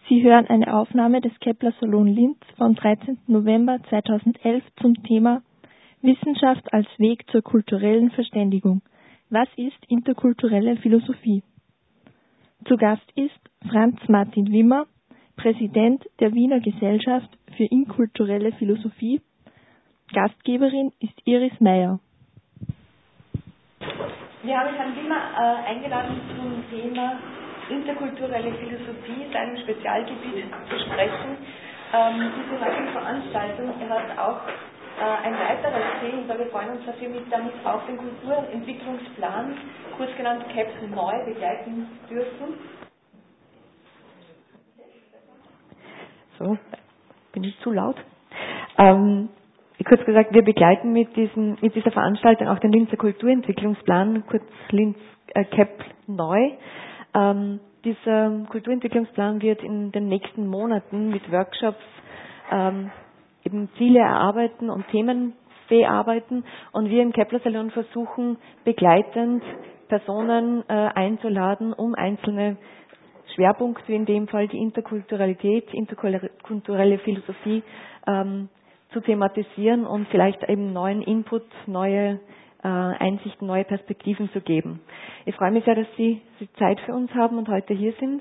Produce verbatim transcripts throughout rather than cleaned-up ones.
Sie hören eine Aufnahme des Kepler-Salon Linz vom dreizehnten November zweitausendelf zum Thema Wissenschaft als Weg zur kulturellen Verständigung. Was ist interkulturelle Philosophie? Zu Gast ist Franz Martin Wimmer, Präsident der Wiener Gesellschaft für interkulturelle Philosophie. Gastgeberin ist Iris Meyer. Wir haben Herrn Wimmer äh, eingeladen zum Thema interkulturelle Philosophie, seinem Spezialgebiet zu sprechen. Ähm, diese neue Veranstaltung hat auch äh, ein weiteres Ziel, und wir freuen uns, dass wir mit damit auch den Kulturentwicklungsplan, kurz genannt C E P neu, begleiten dürfen. So, bin ich zu laut? Ähm, kurz gesagt, wir begleiten mit, diesen, mit dieser Veranstaltung auch den Linzer Kulturentwicklungsplan, kurz Linz äh, C E P neu. Ähm, dieser Kulturentwicklungsplan wird in den nächsten Monaten mit Workshops ähm, eben Ziele erarbeiten und Themen bearbeiten, und wir im Kepler-Salon versuchen begleitend Personen äh, einzuladen, um einzelne Schwerpunkte, wie in dem Fall die Interkulturalität, interkulturelle Philosophie ähm, zu thematisieren und vielleicht eben neuen Input, neue äh, Einsichten, neue Perspektiven zu geben. Ich freue mich sehr, dass Sie die Zeit für uns haben und heute hier sind.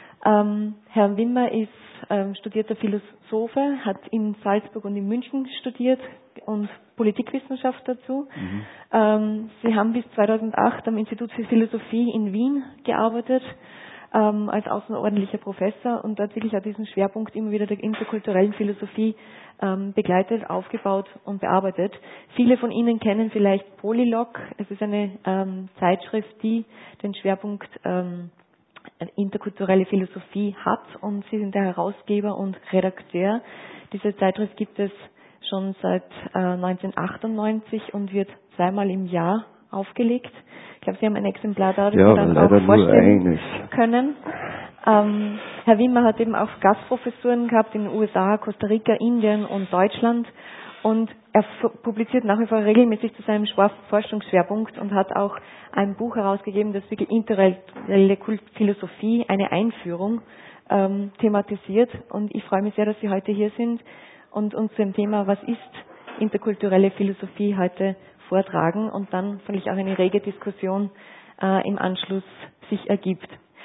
Ähm, Herr Wimmer ist ähm, studierter Philosophe, hat in Salzburg und in München studiert und Politikwissenschaft dazu. Mhm. Ähm, Sie haben bis zweitausendacht am Institut für Philosophie in Wien gearbeitet, ähm, als außerordentlicher Professor, und dort wirklich auch diesen Schwerpunkt immer wieder der interkulturellen Philosophie ähm, begleitet, aufgebaut und bearbeitet. Viele von Ihnen kennen vielleicht Polylog. Es ist eine ähm, Zeitschrift, die den Schwerpunkt ähm, interkulturelle Philosophie hat, und Sie sind der Herausgeber und Redakteur. Diese Zeitschrift gibt es schon seit äh, neunzehnhundertachtundneunzig und wird zweimal im Jahr aufgelegt. Ich glaube, Sie haben ein Exemplar da, das ja, wir dann auch vorstellen können. Ähm, Herr Wimmer hat eben auch Gastprofessuren gehabt in den U S A, Costa Rica, Indien und Deutschland, und er publiziert nach wie vor regelmäßig zu seinem Forschungsschwerpunkt und hat auch ein Buch herausgegeben, das wirklich interkulturelle Philosophie, eine Einführung, ähm, thematisiert. Und ich freue mich sehr, dass Sie heute hier sind und uns zum Thema, was ist interkulturelle Philosophie, heute vortragen und dann vielleicht auch eine rege Diskussion äh, im Anschluss sich ergibt.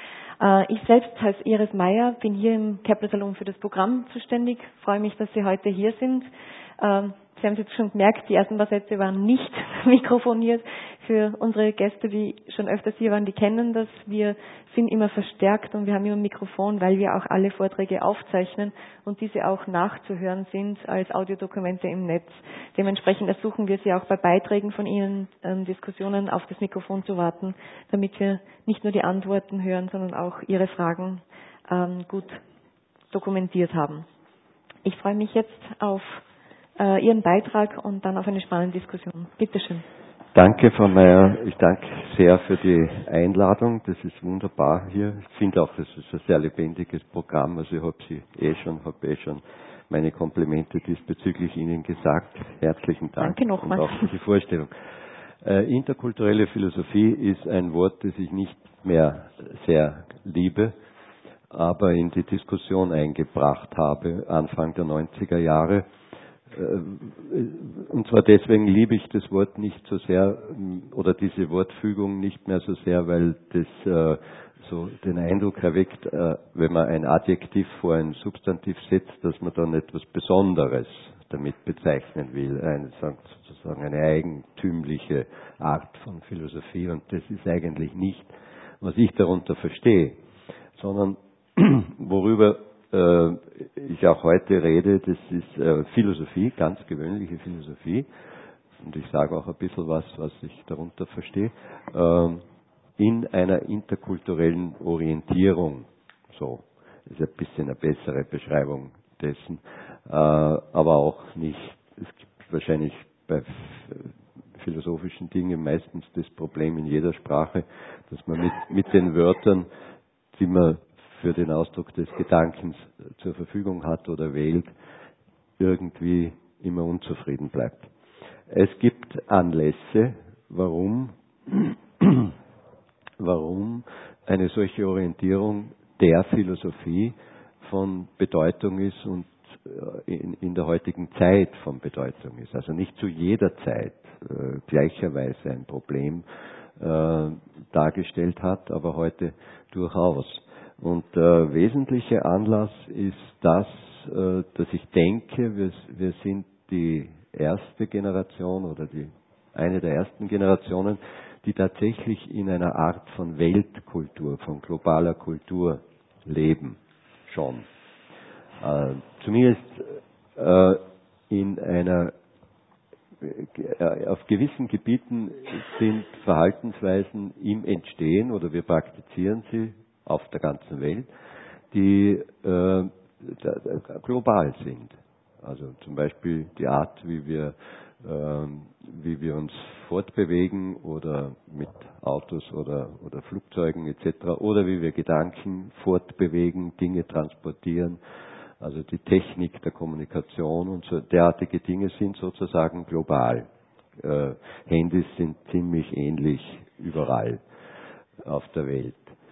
Äh, ich selbst heiße Iris Meyer, bin hier im Kepler-Salon für das Programm zuständig, freue mich, dass Sie heute hier sind. Ähm, Sie haben es jetzt schon gemerkt, die ersten paar Sätze waren nicht mikrofoniert. Für unsere Gäste, die schon öfters hier waren, die kennen das. Wir sind immer verstärkt und wir haben immer ein Mikrofon, weil wir auch alle Vorträge aufzeichnen und diese auch nachzuhören sind als Audiodokumente im Netz. Dementsprechend ersuchen wir Sie auch bei Beiträgen von Ihnen, ähm, Diskussionen auf das Mikrofon zu warten, damit wir nicht nur die Antworten hören, sondern auch Ihre Fragen ähm, gut dokumentiert haben. Ich freue mich jetzt auf Ihren Beitrag und dann auf eine spannende Diskussion. Bitte schön. Danke, Frau Meyer. Ich danke sehr für die Einladung. Das ist wunderbar hier. Ich finde auch, das ist ein sehr lebendiges Programm. Also ich habe Sie eh schon, habe eh schon meine Komplimente diesbezüglich Ihnen gesagt. Herzlichen Dank. Danke nochmal. Und auch für die Vorstellung. Äh, interkulturelle Philosophie ist ein Wort, das ich nicht mehr sehr liebe, aber in die Diskussion eingebracht habe, Anfang der neunziger Jahre. Und zwar deswegen liebe ich das Wort nicht so sehr, oder diese Wortfügung nicht mehr so sehr, weil das äh, so den Eindruck erweckt, äh, wenn man ein Adjektiv vor ein Substantiv setzt, dass man dann etwas Besonderes damit bezeichnen will, eine, sozusagen eine eigentümliche Art von Philosophie, und das ist eigentlich nicht, was ich darunter verstehe, sondern worüber ich auch heute rede, das ist äh, Philosophie, ganz gewöhnliche Philosophie, und ich sage auch ein bisschen was, was ich darunter verstehe, äh, in einer interkulturellen Orientierung. So, ist ein bisschen eine bessere Beschreibung dessen, äh, aber auch nicht, es gibt wahrscheinlich bei philosophischen Dingen meistens das Problem in jeder Sprache, dass man mit, mit den Wörtern, die man für den Ausdruck des Gedankens zur Verfügung hat oder wählt, irgendwie immer unzufrieden bleibt. Es gibt Anlässe, warum, warum eine solche Orientierung der Philosophie von Bedeutung ist und in, in der heutigen Zeit von Bedeutung ist. Also nicht zu jeder Zeit äh, gleicherweise ein Problem äh, dargestellt hat, aber heute durchaus. Und der wesentliche Anlass ist das, äh, dass ich denke, wir, wir sind die erste Generation oder die, eine der ersten Generationen, die tatsächlich in einer Art von Weltkultur, von globaler Kultur leben, schon. Äh, zumindest äh, in einer, äh, auf gewissen Gebieten sind Verhaltensweisen im Entstehen oder wir praktizieren sie auf der ganzen Welt, die äh, global sind. Also zum Beispiel die Art, wie wir, äh, wie wir uns fortbewegen oder mit Autos oder, oder Flugzeugen et cetera oder wie wir Gedanken fortbewegen, Dinge transportieren. Also die Technik der Kommunikation und so derartige Dinge sind sozusagen global. Äh, Handys sind ziemlich ähnlich überall auf der Welt.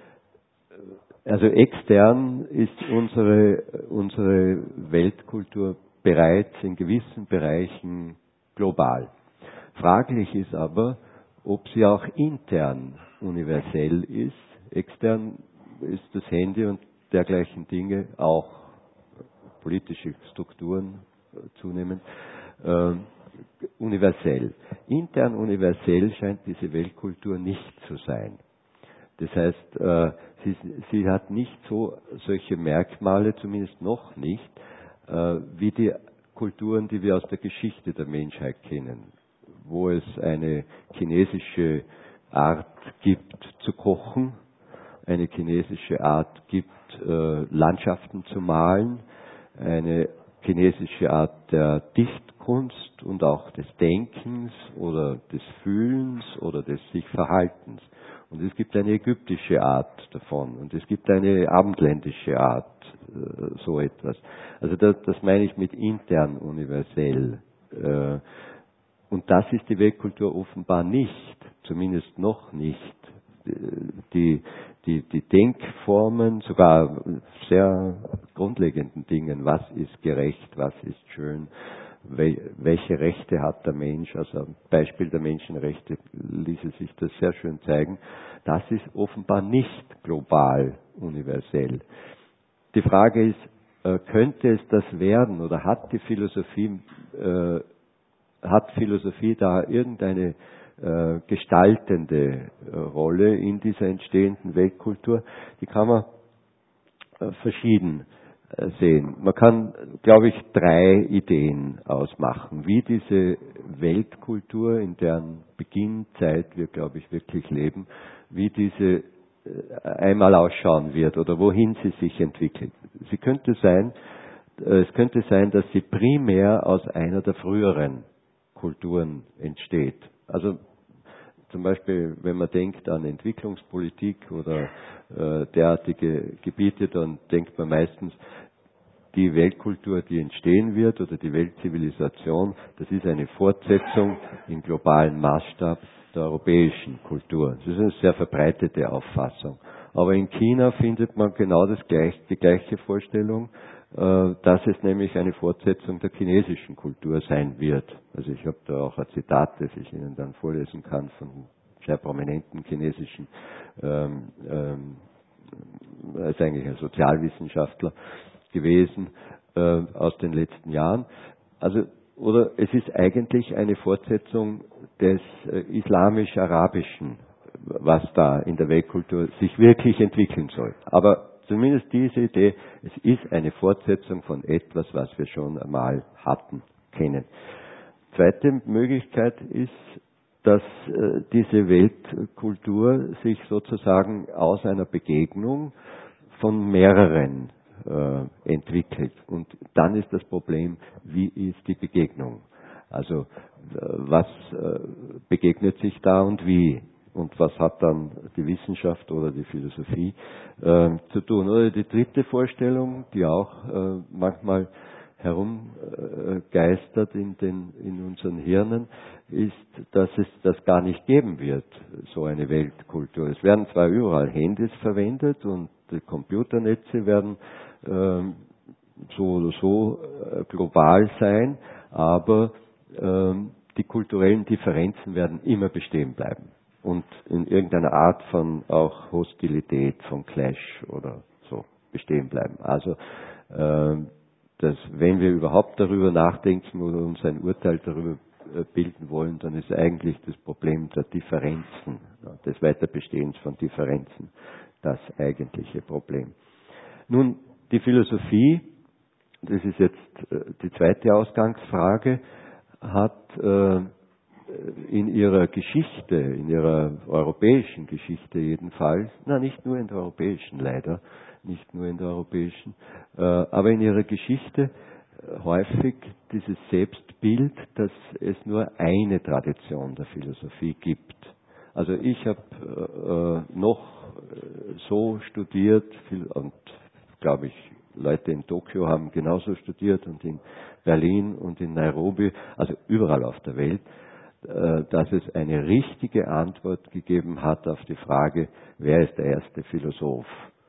Also extern ist unsere, unsere Weltkultur bereits in gewissen Bereichen global. Fraglich ist aber, ob sie auch intern universell ist. Extern ist das Handy und dergleichen Dinge, auch politische Strukturen zunehmend, äh, universell. Intern universell scheint diese Weltkultur nicht zu sein. Das heißt, äh, sie, sie hat nicht so solche Merkmale, zumindest noch nicht, äh, wie die Kulturen, die wir aus der Geschichte der Menschheit kennen, wo es eine chinesische Art gibt zu kochen, eine chinesische Art gibt, äh, Landschaften zu malen, eine chinesische Art der Dichtkunst und auch des Denkens oder des Fühlens oder des sich Verhaltens. Und es gibt eine ägyptische Art davon und es gibt eine abendländische Art, äh, so etwas. Also das, das meine ich mit intern universell. Äh, und das ist die Weltkultur offenbar nicht, zumindest noch nicht. Die, die, die Denkformen, sogar sehr grundlegenden Dingen, was ist gerecht, was ist schön, welche Rechte hat der Mensch, also am Beispiel der Menschenrechte ließe sich das sehr schön zeigen, das ist offenbar nicht global universell. Die Frage ist, könnte es das werden oder hat die Philosophie, äh, hat Philosophie da irgendeine äh, gestaltende äh, Rolle in dieser entstehenden Weltkultur? Die kann man äh, verschieden äh, sehen. Man kann, glaube ich, drei Ideen ausmachen, wie diese Weltkultur, in deren Beginnzeit wir, glaube ich, wirklich leben, wie diese äh, einmal ausschauen wird oder wohin sie sich entwickelt. Sie könnte sein, äh, es könnte sein, dass sie primär aus einer der früheren Kulturen entsteht. Also zum Beispiel, wenn man denkt an Entwicklungspolitik oder äh, derartige Gebiete, dann denkt man meistens, die Weltkultur, die entstehen wird oder die Weltzivilisation, das ist eine Fortsetzung im globalen Maßstab der europäischen Kultur. Das ist eine sehr verbreitete Auffassung. Aber in China findet man genau das gleich, die gleiche Vorstellung, dass es nämlich eine Fortsetzung der chinesischen Kultur sein wird. Also ich habe da auch ein Zitat, das ich Ihnen dann vorlesen kann von sehr prominenten chinesischen, ähm, ähm, er ist eigentlich ein Sozialwissenschaftler gewesen äh, aus den letzten Jahren. Also oder es ist eigentlich eine Fortsetzung des äh, islamisch-arabischen, was da in der Weltkultur sich wirklich entwickeln soll. Aber zumindest diese Idee, es ist eine Fortsetzung von etwas, was wir schon einmal hatten, kennen. Zweite Möglichkeit ist, dass äh, diese Weltkultur sich sozusagen aus einer Begegnung von mehreren äh, entwickelt. Und dann ist das Problem, wie ist die Begegnung? Also äh, was äh, begegnet sich da und wie? Und was hat dann die Wissenschaft oder die Philosophie äh, zu tun? Oder die dritte Vorstellung, die auch äh, manchmal herumgeistert in, den, in unseren Hirnen, ist, dass es das gar nicht geben wird, so eine Weltkultur. Es werden zwar überall Handys verwendet und die Computernetze werden ähm, so oder so äh, global sein, aber ähm, die kulturellen Differenzen werden immer bestehen bleiben und in irgendeiner Art von auch Hostilität, von Clash oder so bestehen bleiben. Also ähm, dass wenn wir überhaupt darüber nachdenken oder uns ein Urteil darüber bilden wollen, dann ist eigentlich das Problem der Differenzen, des Weiterbestehens von Differenzen, das eigentliche Problem. Nun, die Philosophie, das ist jetzt die zweite Ausgangsfrage, hat in ihrer Geschichte, in ihrer europäischen Geschichte jedenfalls, na nicht nur in der europäischen leider, nicht nur in der europäischen, äh, aber in ihrer Geschichte äh, häufig dieses Selbstbild, dass es nur eine Tradition der Philosophie gibt. Also ich habe äh, noch so studiert und glaube ich, Leute in Tokio haben genauso studiert und in Berlin und in Nairobi, also überall auf der Welt, äh, dass es eine richtige Antwort gegeben hat auf die Frage, wer ist der erste Philosoph?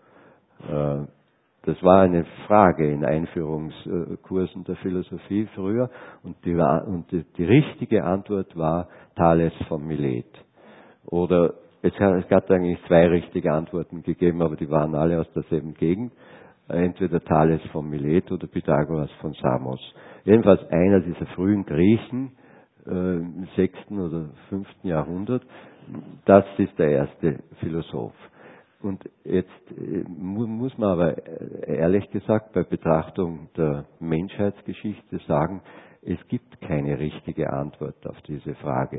Das war eine Frage in Einführungskursen der Philosophie früher und die, und die, die richtige Antwort war Thales von Milet. Oder es hat eigentlich zwei richtige Antworten gegeben, aber die waren alle aus derselben Gegend. Entweder Thales von Milet oder Pythagoras von Samos. Jedenfalls einer dieser frühen Griechen äh, im sechsten oder fünften Jahrhundert. Das ist der erste Philosoph. Und jetzt muss man aber ehrlich gesagt bei Betrachtung der Menschheitsgeschichte sagen, es gibt keine richtige Antwort auf diese Frage.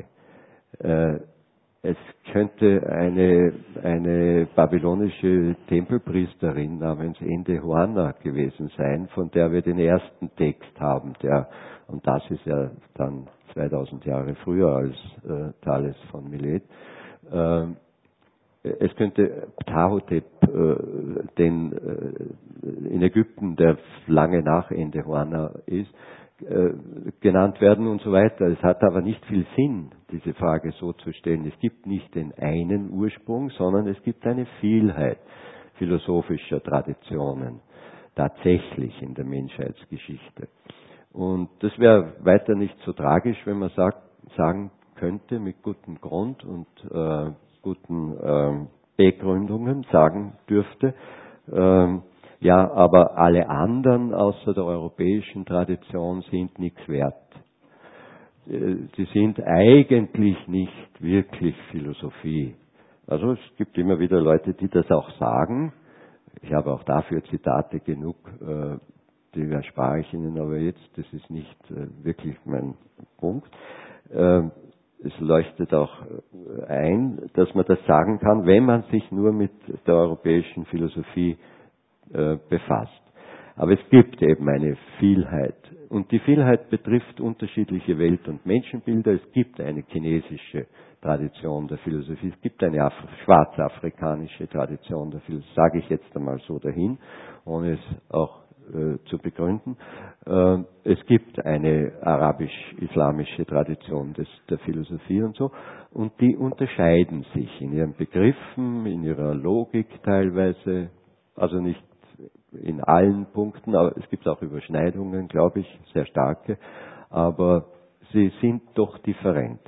Es könnte eine, eine babylonische Tempelpriesterin namens Endehoanna gewesen sein, von der wir den ersten Text haben, der, und das ist ja dann zweitausend Jahre früher als äh, Thales von Milet. Äh, Es könnte Ptahotep, äh, den äh, in Ägypten, der lange nach Endehoanna ist, äh, genannt werden und so weiter. Es hat aber nicht viel Sinn, diese Frage so zu stellen. Es gibt nicht den einen Ursprung, sondern es gibt eine Vielheit philosophischer Traditionen tatsächlich in der Menschheitsgeschichte. Und das wäre weiter nicht so tragisch, wenn man sagt, sagen könnte mit gutem Grund und äh, guten ähm, Begründungen sagen dürfte, ähm, ja, aber alle anderen außer der europäischen Tradition sind nichts wert. Äh, sie sind eigentlich nicht wirklich Philosophie. Also es gibt immer wieder Leute, die das auch sagen. Ich habe auch dafür Zitate genug, äh, die erspare ich Ihnen aber jetzt. Das ist nicht äh, wirklich mein Punkt. Äh, Es leuchtet auch ein, dass man das sagen kann, wenn man sich nur mit der europäischen Philosophie äh, befasst. Aber es gibt eben eine Vielheit. Und die Vielheit betrifft unterschiedliche Welt- und Menschenbilder. Es gibt eine chinesische Tradition der Philosophie. Es gibt eine Af- schwarzafrikanische Tradition der Philosophie. Sage ich jetzt einmal so dahin, ohne es auch äh, zu begründen. Äh, es gibt eine arabisch-islamische Tradition des, der Philosophie und so. Und die unterscheiden sich in ihren Begriffen, in ihrer Logik teilweise, also nicht in allen Punkten, aber es gibt auch Überschneidungen, glaube ich, sehr starke, aber sie sind doch different.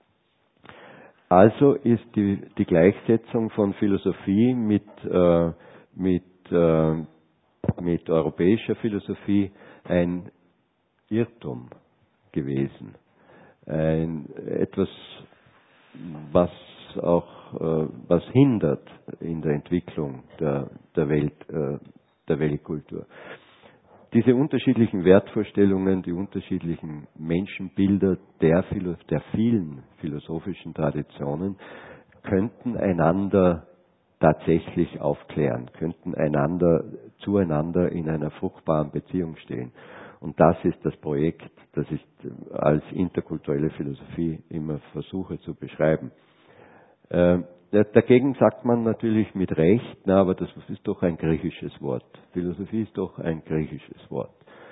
Also ist die, die Gleichsetzung von Philosophie mit, äh, mit, äh, mit europäischer Philosophie ein Irrtum gewesen. Ein, etwas, was auch äh, was hindert in der Entwicklung der, der Welt, äh, der Weltkultur. Diese unterschiedlichen Wertvorstellungen, die unterschiedlichen Menschenbilder der, Philo- der vielen philosophischen Traditionen könnten einander tatsächlich aufklären, könnten einander, zueinander in einer fruchtbaren Beziehung stehen. Und das ist das Projekt, das ich als interkulturelle Philosophie immer versuche zu beschreiben. Äh, dagegen sagt man natürlich mit Recht, na, aber das ist doch ein griechisches Wort. Philosophie ist doch ein griechisches Wort.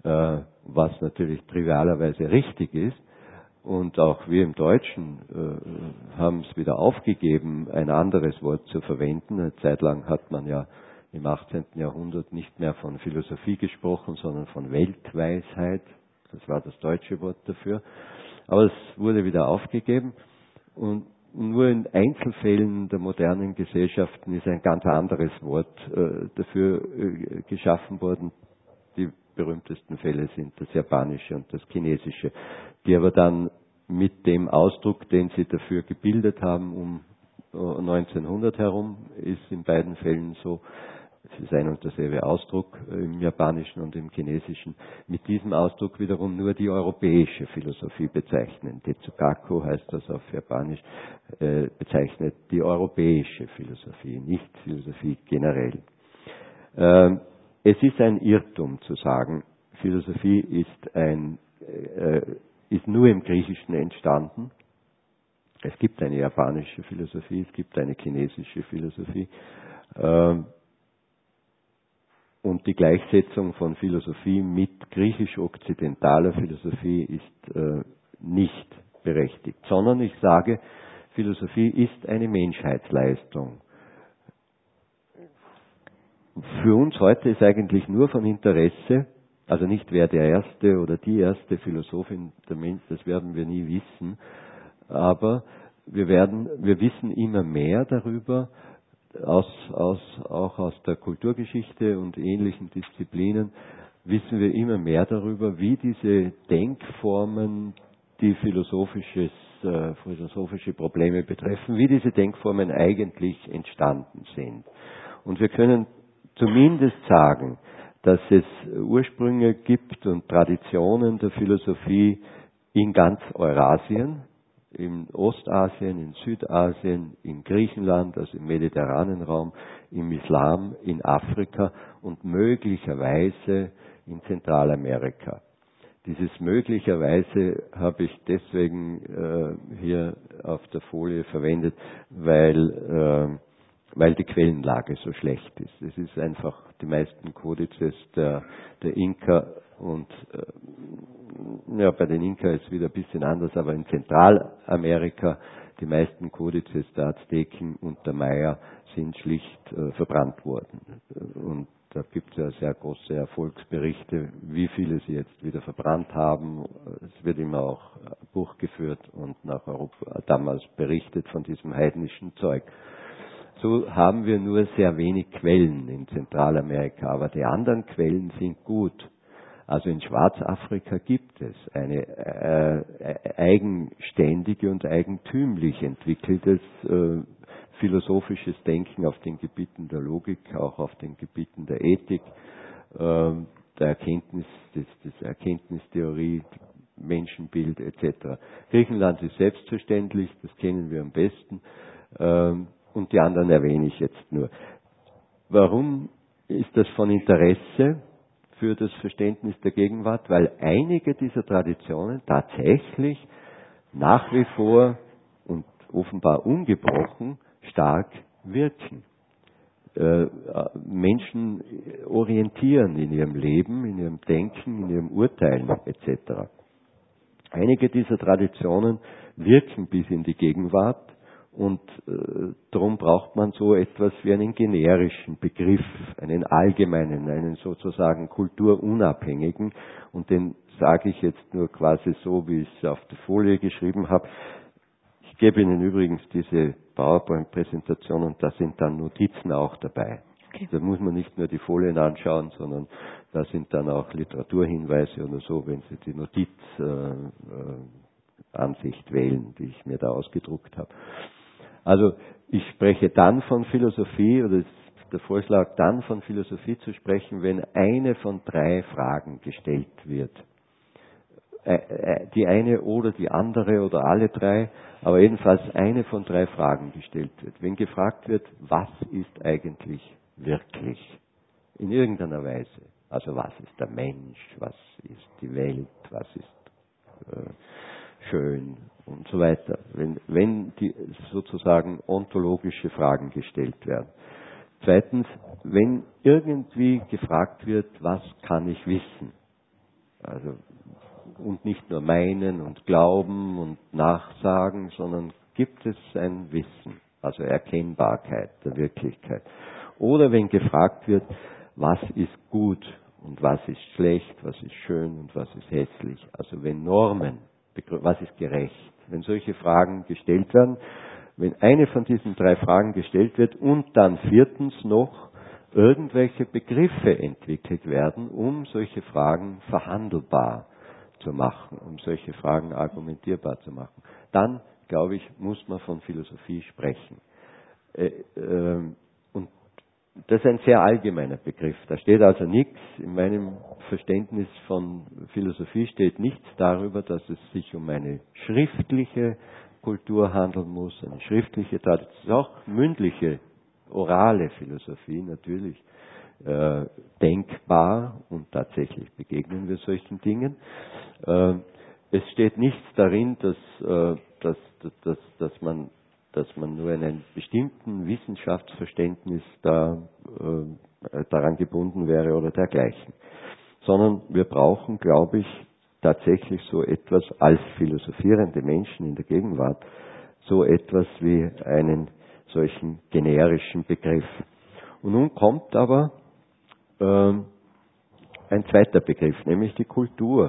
äh, was natürlich trivialerweise richtig ist. Und auch wir im Deutschen äh, haben es wieder aufgegeben, ein anderes Wort zu verwenden. Eine Zeit lang hat man ja im achtzehnten Jahrhundert nicht mehr von Philosophie gesprochen, sondern von Weltweisheit. Das war das deutsche Wort dafür. Aber es wurde wieder aufgegeben. Und nur in Einzelfällen der modernen Gesellschaften ist ein ganz anderes Wort äh, dafür äh, geschaffen worden. Die berühmtesten Fälle sind das Japanische und das Chinesische, die aber dann mit dem Ausdruck, den sie dafür gebildet haben, um neunzehnhundert herum, ist in beiden Fällen so, es ist ein und derselbe Ausdruck im Japanischen und im Chinesischen, mit diesem Ausdruck wiederum nur die europäische Philosophie bezeichnen. Tetsugaku heißt das auf Japanisch, äh, bezeichnet die europäische Philosophie, nicht Philosophie generell. Ähm, Es ist ein Irrtum zu sagen, Philosophie ist, ein, äh, ist nur im Griechischen entstanden. Es gibt eine japanische Philosophie, es gibt eine chinesische Philosophie. Äh, und die Gleichsetzung von Philosophie mit griechisch-okzidentaler Philosophie ist äh, nicht berechtigt, sondern ich sage, Philosophie ist eine Menschheitsleistung. Für uns heute ist eigentlich nur von Interesse, also nicht wer der erste oder die erste Philosophin der Mensch, das werden wir nie wissen, aber wir werden, wir wissen immer mehr darüber, aus, aus, auch aus der Kulturgeschichte und ähnlichen Disziplinen, wissen wir immer mehr darüber, wie diese Denkformen, die philosophisches, äh, philosophische Probleme betreffen, wie diese Denkformen eigentlich entstanden sind. Und wir können zumindest sagen, dass es Ursprünge gibt und Traditionen der Philosophie in ganz Eurasien, in Ostasien, in Südasien, in Griechenland, also im mediterranen Raum, im Islam, in Afrika und möglicherweise in Zentralamerika. Dieses möglicherweise habe ich deswegen äh, hier auf der Folie verwendet, weil äh, weil die Quellenlage so schlecht ist. Es ist einfach, die meisten Kodizes der, der Inka und äh, ja, bei den Inka ist es wieder ein bisschen anders, aber in Zentralamerika die meisten Kodizes der Azteken und der Maya sind schlicht äh, verbrannt worden. Und da gibt es ja sehr große Erfolgsberichte, wie viele sie jetzt wieder verbrannt haben. Es wird immer auch Buch geführt und nach Europa damals berichtet von diesem heidnischen Zeug. So haben wir nur sehr wenig Quellen in Zentralamerika, aber die anderen Quellen sind gut. Also in Schwarzafrika gibt es eine äh, eigenständige und eigentümlich entwickeltes äh, philosophisches Denken auf den Gebieten der Logik, auch auf den Gebieten der Ethik, äh, der Erkenntnis, des, des Erkenntnistheorie, Menschenbild et cetera. Griechenland ist selbstverständlich, das kennen wir am besten. Ähm, Und die anderen erwähne ich jetzt nur. Warum ist das von Interesse für das Verständnis der Gegenwart? Weil einige dieser Traditionen tatsächlich nach wie vor und offenbar ungebrochen stark wirken. Äh, Menschen orientieren in ihrem Leben, in ihrem Denken, in ihrem Urteilen et cetera. Einige dieser Traditionen wirken bis in die Gegenwart. Und äh, darum braucht man so etwas wie einen generischen Begriff, einen allgemeinen, einen sozusagen kulturunabhängigen. Und den sage ich jetzt nur quasi so, wie ich es auf der Folie geschrieben habe. Ich gebe Ihnen übrigens diese PowerPoint-Präsentation und da sind dann Notizen auch dabei. Okay. Da muss man nicht nur die Folien anschauen, sondern da sind dann auch Literaturhinweise oder so, wenn Sie die Notizansicht äh, äh, wählen, die ich mir da ausgedruckt habe. Also ich spreche dann von Philosophie, oder der Vorschlag, dann von Philosophie zu sprechen, wenn eine von drei Fragen gestellt wird. Die eine oder die andere oder alle drei, aber jedenfalls eine von drei Fragen gestellt wird. Wenn gefragt wird, was ist eigentlich wirklich? In irgendeiner Weise. Also was ist der Mensch, was ist die Welt, was ist äh, schön und so weiter, wenn, wenn die sozusagen ontologische Fragen gestellt werden. Zweitens, wenn irgendwie gefragt wird, was kann ich wissen? Also, und nicht nur meinen und glauben und nachsagen, sondern gibt es ein Wissen, also Erkennbarkeit der Wirklichkeit. Oder wenn gefragt wird, was ist gut und was ist schlecht, was ist schön und was ist hässlich. Also wenn Normen, was ist gerecht, wenn solche Fragen gestellt werden, wenn eine von diesen drei Fragen gestellt wird und dann viertens noch irgendwelche Begriffe entwickelt werden, um solche Fragen verhandelbar zu machen, um solche Fragen argumentierbar zu machen, dann, glaube ich, muss man von Philosophie sprechen. Äh, äh, und das ist ein sehr allgemeiner Begriff. Da steht also nichts, in meinem Verständnis von Philosophie steht nichts darüber, dass es sich um eine schriftliche Kultur handeln muss, eine schriftliche Tradition, auch mündliche, orale Philosophie natürlich äh, denkbar und tatsächlich begegnen wir solchen Dingen. Äh, es steht nichts darin, dass, äh, dass, dass, dass man dass man nur in einem bestimmten Wissenschaftsverständnis da, äh, daran gebunden wäre oder dergleichen. Sondern wir brauchen, glaube ich, tatsächlich so etwas als philosophierende Menschen in der Gegenwart, so etwas wie einen solchen generischen Begriff. Und nun kommt aber äh, ein zweiter Begriff, nämlich die Kultur.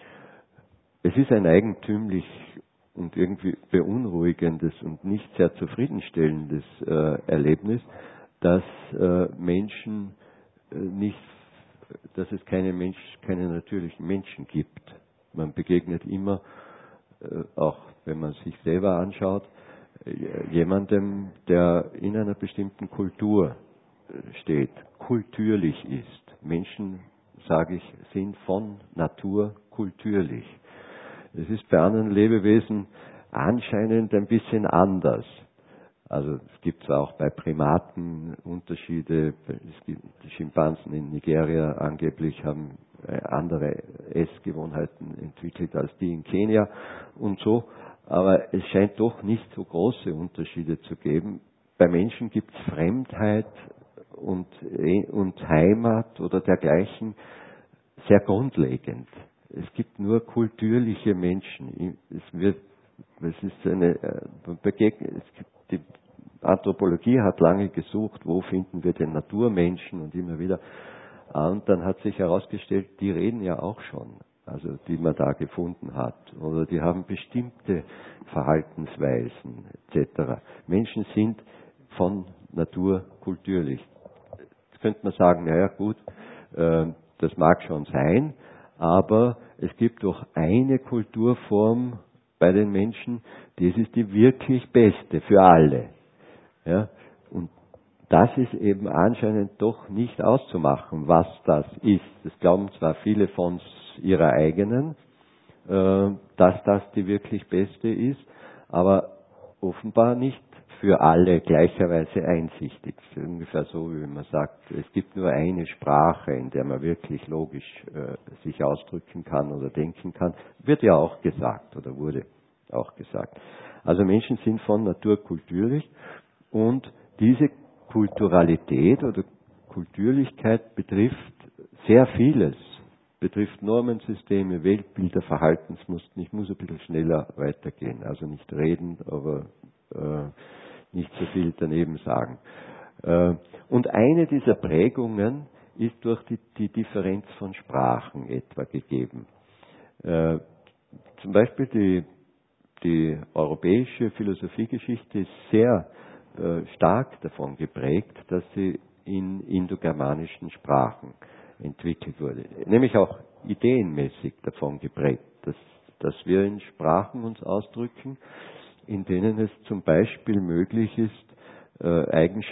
Es ist ein eigentümlich und irgendwie beunruhigendes und nicht sehr zufriedenstellendes äh, Erlebnis, dass äh, Menschen äh, nicht, dass es keine Mensch, keine natürlichen Menschen gibt. Man begegnet immer, äh, auch wenn man sich selber anschaut, äh, jemandem, der in einer bestimmten Kultur äh, steht, kultürlich ist. Menschen, sage ich, sind von Natur kultürlich. Es ist bei anderen Lebewesen anscheinend ein bisschen anders. Also es gibt zwar auch bei Primaten Unterschiede, es gibt die Schimpansen in Nigeria angeblich haben andere Essgewohnheiten entwickelt als die in Kenia und so, aber es scheint doch nicht so große Unterschiede zu geben. Bei Menschen gibt es Fremdheit und, und Heimat oder dergleichen sehr grundlegend. Es gibt nur kultürliche Menschen. Es wird, es ist eine Begegnung. Es gibt, die Anthropologie hat lange gesucht, wo finden wir den Naturmenschen und immer wieder. Und dann hat sich herausgestellt, die reden ja auch schon, also die man da gefunden hat. Oder die haben bestimmte Verhaltensweisen et cetera. Menschen sind von Natur kultürlich. Jetzt könnte man sagen, naja gut, das mag schon sein, aber es gibt doch eine Kulturform bei den Menschen, das ist die wirklich beste für alle. Ja? Und das ist eben anscheinend doch nicht auszumachen, was das ist. Das glauben zwar viele von ihrer eigenen, äh, dass das die wirklich beste ist, aber offenbar nicht für alle gleicherweise einsichtig. Ungefähr so, wie man sagt, es gibt nur eine Sprache, in der man wirklich logisch äh, sich ausdrücken kann oder denken kann. Wird ja auch gesagt oder wurde auch gesagt. Also Menschen sind von Natur kulturlich und diese Kulturalität oder Kulturlichkeit betrifft sehr vieles. Betrifft Normensysteme, Weltbilder, Verhaltensmuster. Ich muss ein bisschen schneller weitergehen. Also nicht reden, aber äh, nicht so viel daneben sagen. Äh, und eine dieser Prägungen ist durch die, die Differenz von Sprachen etwa gegeben. Äh, zum Beispiel die, die europäische Philosophiegeschichte ist sehr äh, stark davon geprägt, dass sie in indogermanischen Sprachen entwickelt wurde. Nämlich auch ideenmäßig davon geprägt, dass, dass wir in Sprachen uns ausdrücken, in denen es zum Beispiel möglich ist, äh,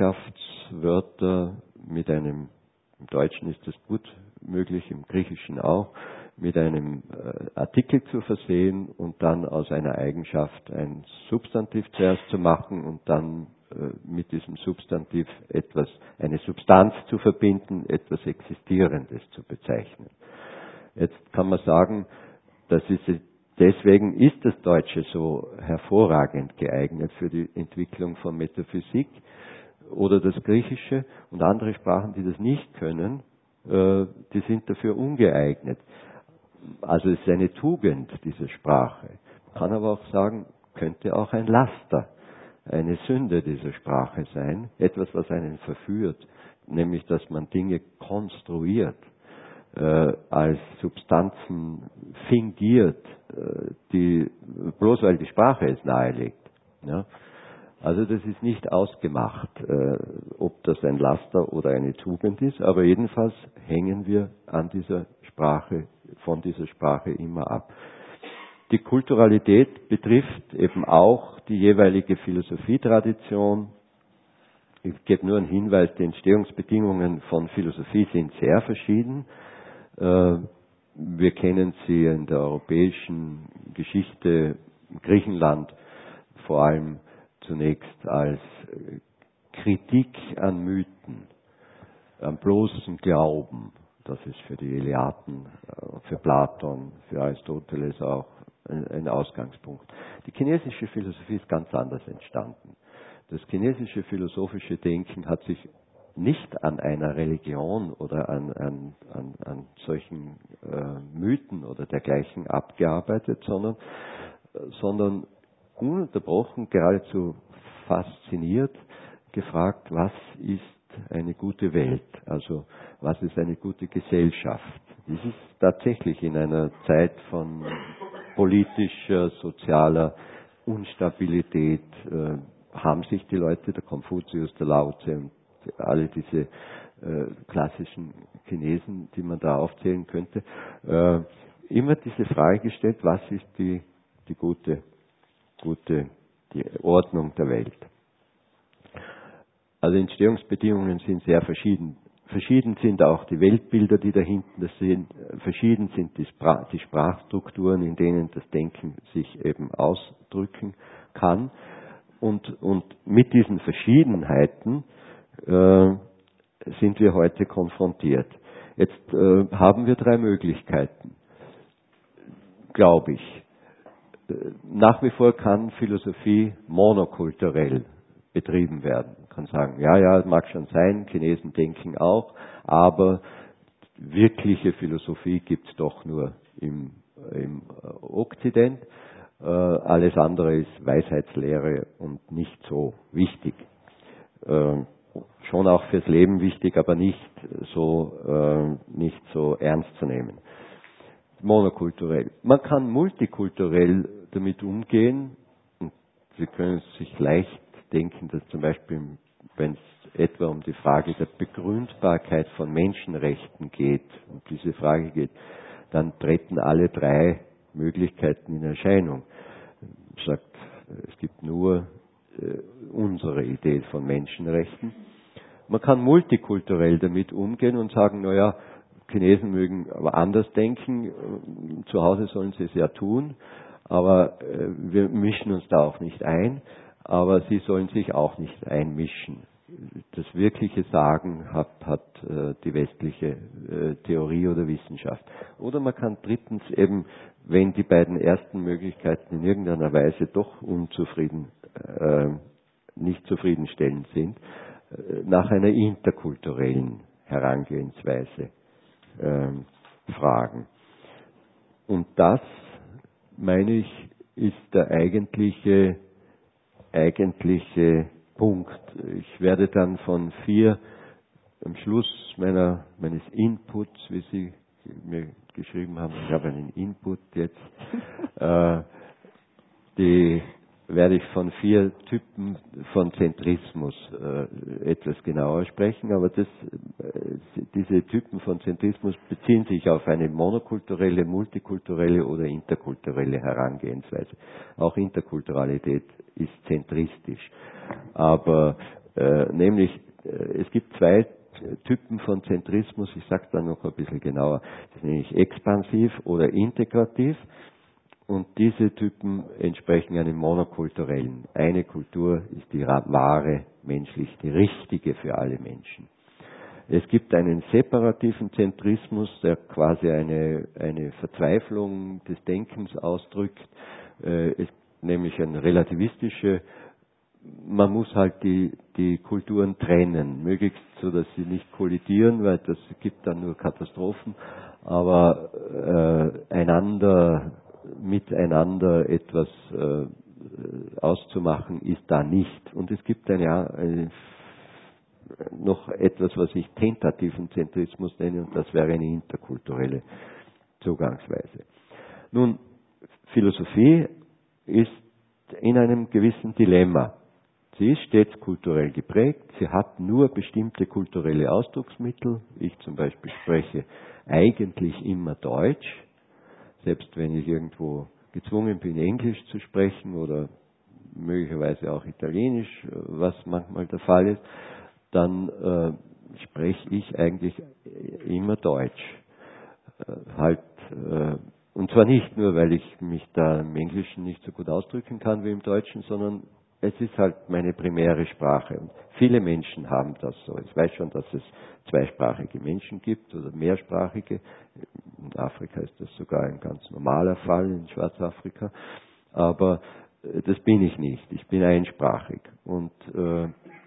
Eigenschaftswörter mit einem, im Deutschen ist das gut möglich, im Griechischen auch, mit einem äh, Artikel zu versehen und dann aus einer Eigenschaft ein Substantiv zuerst zu machen und dann äh, mit diesem Substantiv etwas, eine Substanz zu verbinden, etwas Existierendes zu bezeichnen. Jetzt kann man sagen, das ist, deswegen ist das Deutsche so hervorragend geeignet für die Entwicklung von Metaphysik oder das Griechische und andere Sprachen, die das nicht können, äh, die sind dafür ungeeignet. also es ist eine Tugend, diese Sprache. Man kann aber auch sagen, könnte auch ein Laster, eine Sünde dieser Sprache sein, etwas, was einen verführt, nämlich, dass man Dinge konstruiert, äh, als Substanzen fingiert, äh, die, bloß weil die Sprache es nahelegt. Ja? Also das ist nicht ausgemacht, äh, ob das ein Laster oder eine Tugend ist, aber jedenfalls hängen wir an dieser Sprache, von dieser Sprache immer ab. Die Kulturalität betrifft eben auch die jeweilige Philosophietradition. Ich gebe nur einen Hinweis, die Entstehungsbedingungen von Philosophie sind sehr verschieden. Wir kennen sie in der europäischen Geschichte, Griechenland vor allem zunächst als Kritik an Mythen, am bloßen Glauben. Das ist für die Eleaten, für Platon, für Aristoteles auch ein Ausgangspunkt. Die chinesische Philosophie ist ganz anders entstanden. Das chinesische philosophische Denken hat sich nicht an einer Religion oder an, an, an, an solchen äh, Mythen oder dergleichen abgearbeitet, sondern, sondern ununterbrochen, geradezu fasziniert, gefragt, was ist eine gute Welt, also was ist eine gute Gesellschaft. Das ist tatsächlich in einer Zeit von politischer, sozialer Unstabilität, äh, haben sich die Leute, der Konfuzius, der Lao Tse und alle diese äh, klassischen Chinesen, die man da aufzählen könnte, äh, immer diese Frage gestellt, was ist die, die gute, gute die Ordnung der Welt. Also Entstehungsbedingungen sind sehr verschieden. Verschieden sind auch die Weltbilder, die dahinter sind. Verschieden sind die, Sprach, die Sprachstrukturen, in denen das Denken sich eben ausdrücken kann. Und, und mit diesen Verschiedenheiten äh, sind wir heute konfrontiert. Jetzt äh, haben wir drei Möglichkeiten, glaube ich. Nach wie vor kann Philosophie monokulturell betrieben werden. Man kann sagen, ja, ja, mag schon sein, Chinesen denken auch, aber wirkliche Philosophie gibt es doch nur im, im Okzident. Äh, alles andere ist Weisheitslehre und nicht so wichtig. Äh, schon auch fürs Leben wichtig, aber nicht so, äh, nicht so ernst zu nehmen. Monokulturell. Man kann multikulturell damit umgehen. Und Sie können sich leicht denken, dass zum Beispiel, wenn es etwa um die Frage der Begründbarkeit von Menschenrechten geht, um diese Frage geht, dann treten alle drei Möglichkeiten in Erscheinung. Man sagt, es gibt nur äh, unsere Idee von Menschenrechten. Man kann multikulturell damit umgehen und sagen, naja, Chinesen mögen aber anders denken, zu Hause sollen sie es ja tun, aber äh, wir mischen uns da auch nicht ein, aber sie sollen sich auch nicht einmischen. Das wirkliche Sagen hat, hat äh, die westliche äh, Theorie oder Wissenschaft. Oder man kann drittens eben, wenn die beiden ersten Möglichkeiten in irgendeiner Weise doch unzufrieden, äh, nicht zufriedenstellend sind, äh, nach einer interkulturellen Herangehensweise äh, fragen. Und das, meine ich, ist der eigentliche, eigentliche Punkt. Ich werde dann von vier, am Schluss meiner, meines Inputs, wie Sie mir geschrieben haben, ich habe einen Input jetzt, äh, die werde ich von vier Typen von Zentrismus äh, etwas genauer sprechen, aber das, äh, diese Typen von Zentrismus beziehen sich auf eine monokulturelle, multikulturelle oder interkulturelle Herangehensweise. Auch Interkulturalität ist zentristisch. Aber äh, nämlich, äh, es gibt zwei Typen von Zentrismus, ich sage es dann noch ein bisschen genauer, das ist nämlich expansiv oder integrativ. Und diese Typen entsprechen einem monokulturellen. Eine Kultur ist die wahre, menschlich, die richtige für alle Menschen. Es gibt einen separativen Zentrismus, der quasi eine, eine Verzweiflung des Denkens ausdrückt, äh, ist nämlich eine relativistische man muss halt die, die Kulturen trennen, möglichst so, dass sie nicht kollidieren, weil das gibt dann nur Katastrophen, aber äh, einander, miteinander etwas äh, auszumachen, ist da nicht. Und es gibt eine, eine, noch etwas, was ich tentativen Zentrismus nenne, und das wäre eine interkulturelle Zugangsweise. Nun, Philosophie ist in einem gewissen Dilemma. Sie ist stets kulturell geprägt, sie hat nur bestimmte kulturelle Ausdrucksmittel. Ich zum Beispiel spreche eigentlich immer Deutsch, selbst wenn ich irgendwo gezwungen bin, Englisch zu sprechen oder möglicherweise auch Italienisch, was manchmal der Fall ist, dann äh, spreche ich eigentlich immer Deutsch. Äh, halt, äh, und zwar nicht nur, weil ich mich da im Englischen nicht so gut ausdrücken kann wie im Deutschen, sondern es ist halt meine primäre Sprache. Und viele Menschen haben das so. Ich weiß schon, dass es zweisprachige Menschen gibt oder mehrsprachige. In Afrika ist das sogar ein ganz normaler Fall, in Schwarzafrika. Aber äh, das bin ich nicht. Ich bin einsprachig. Und äh,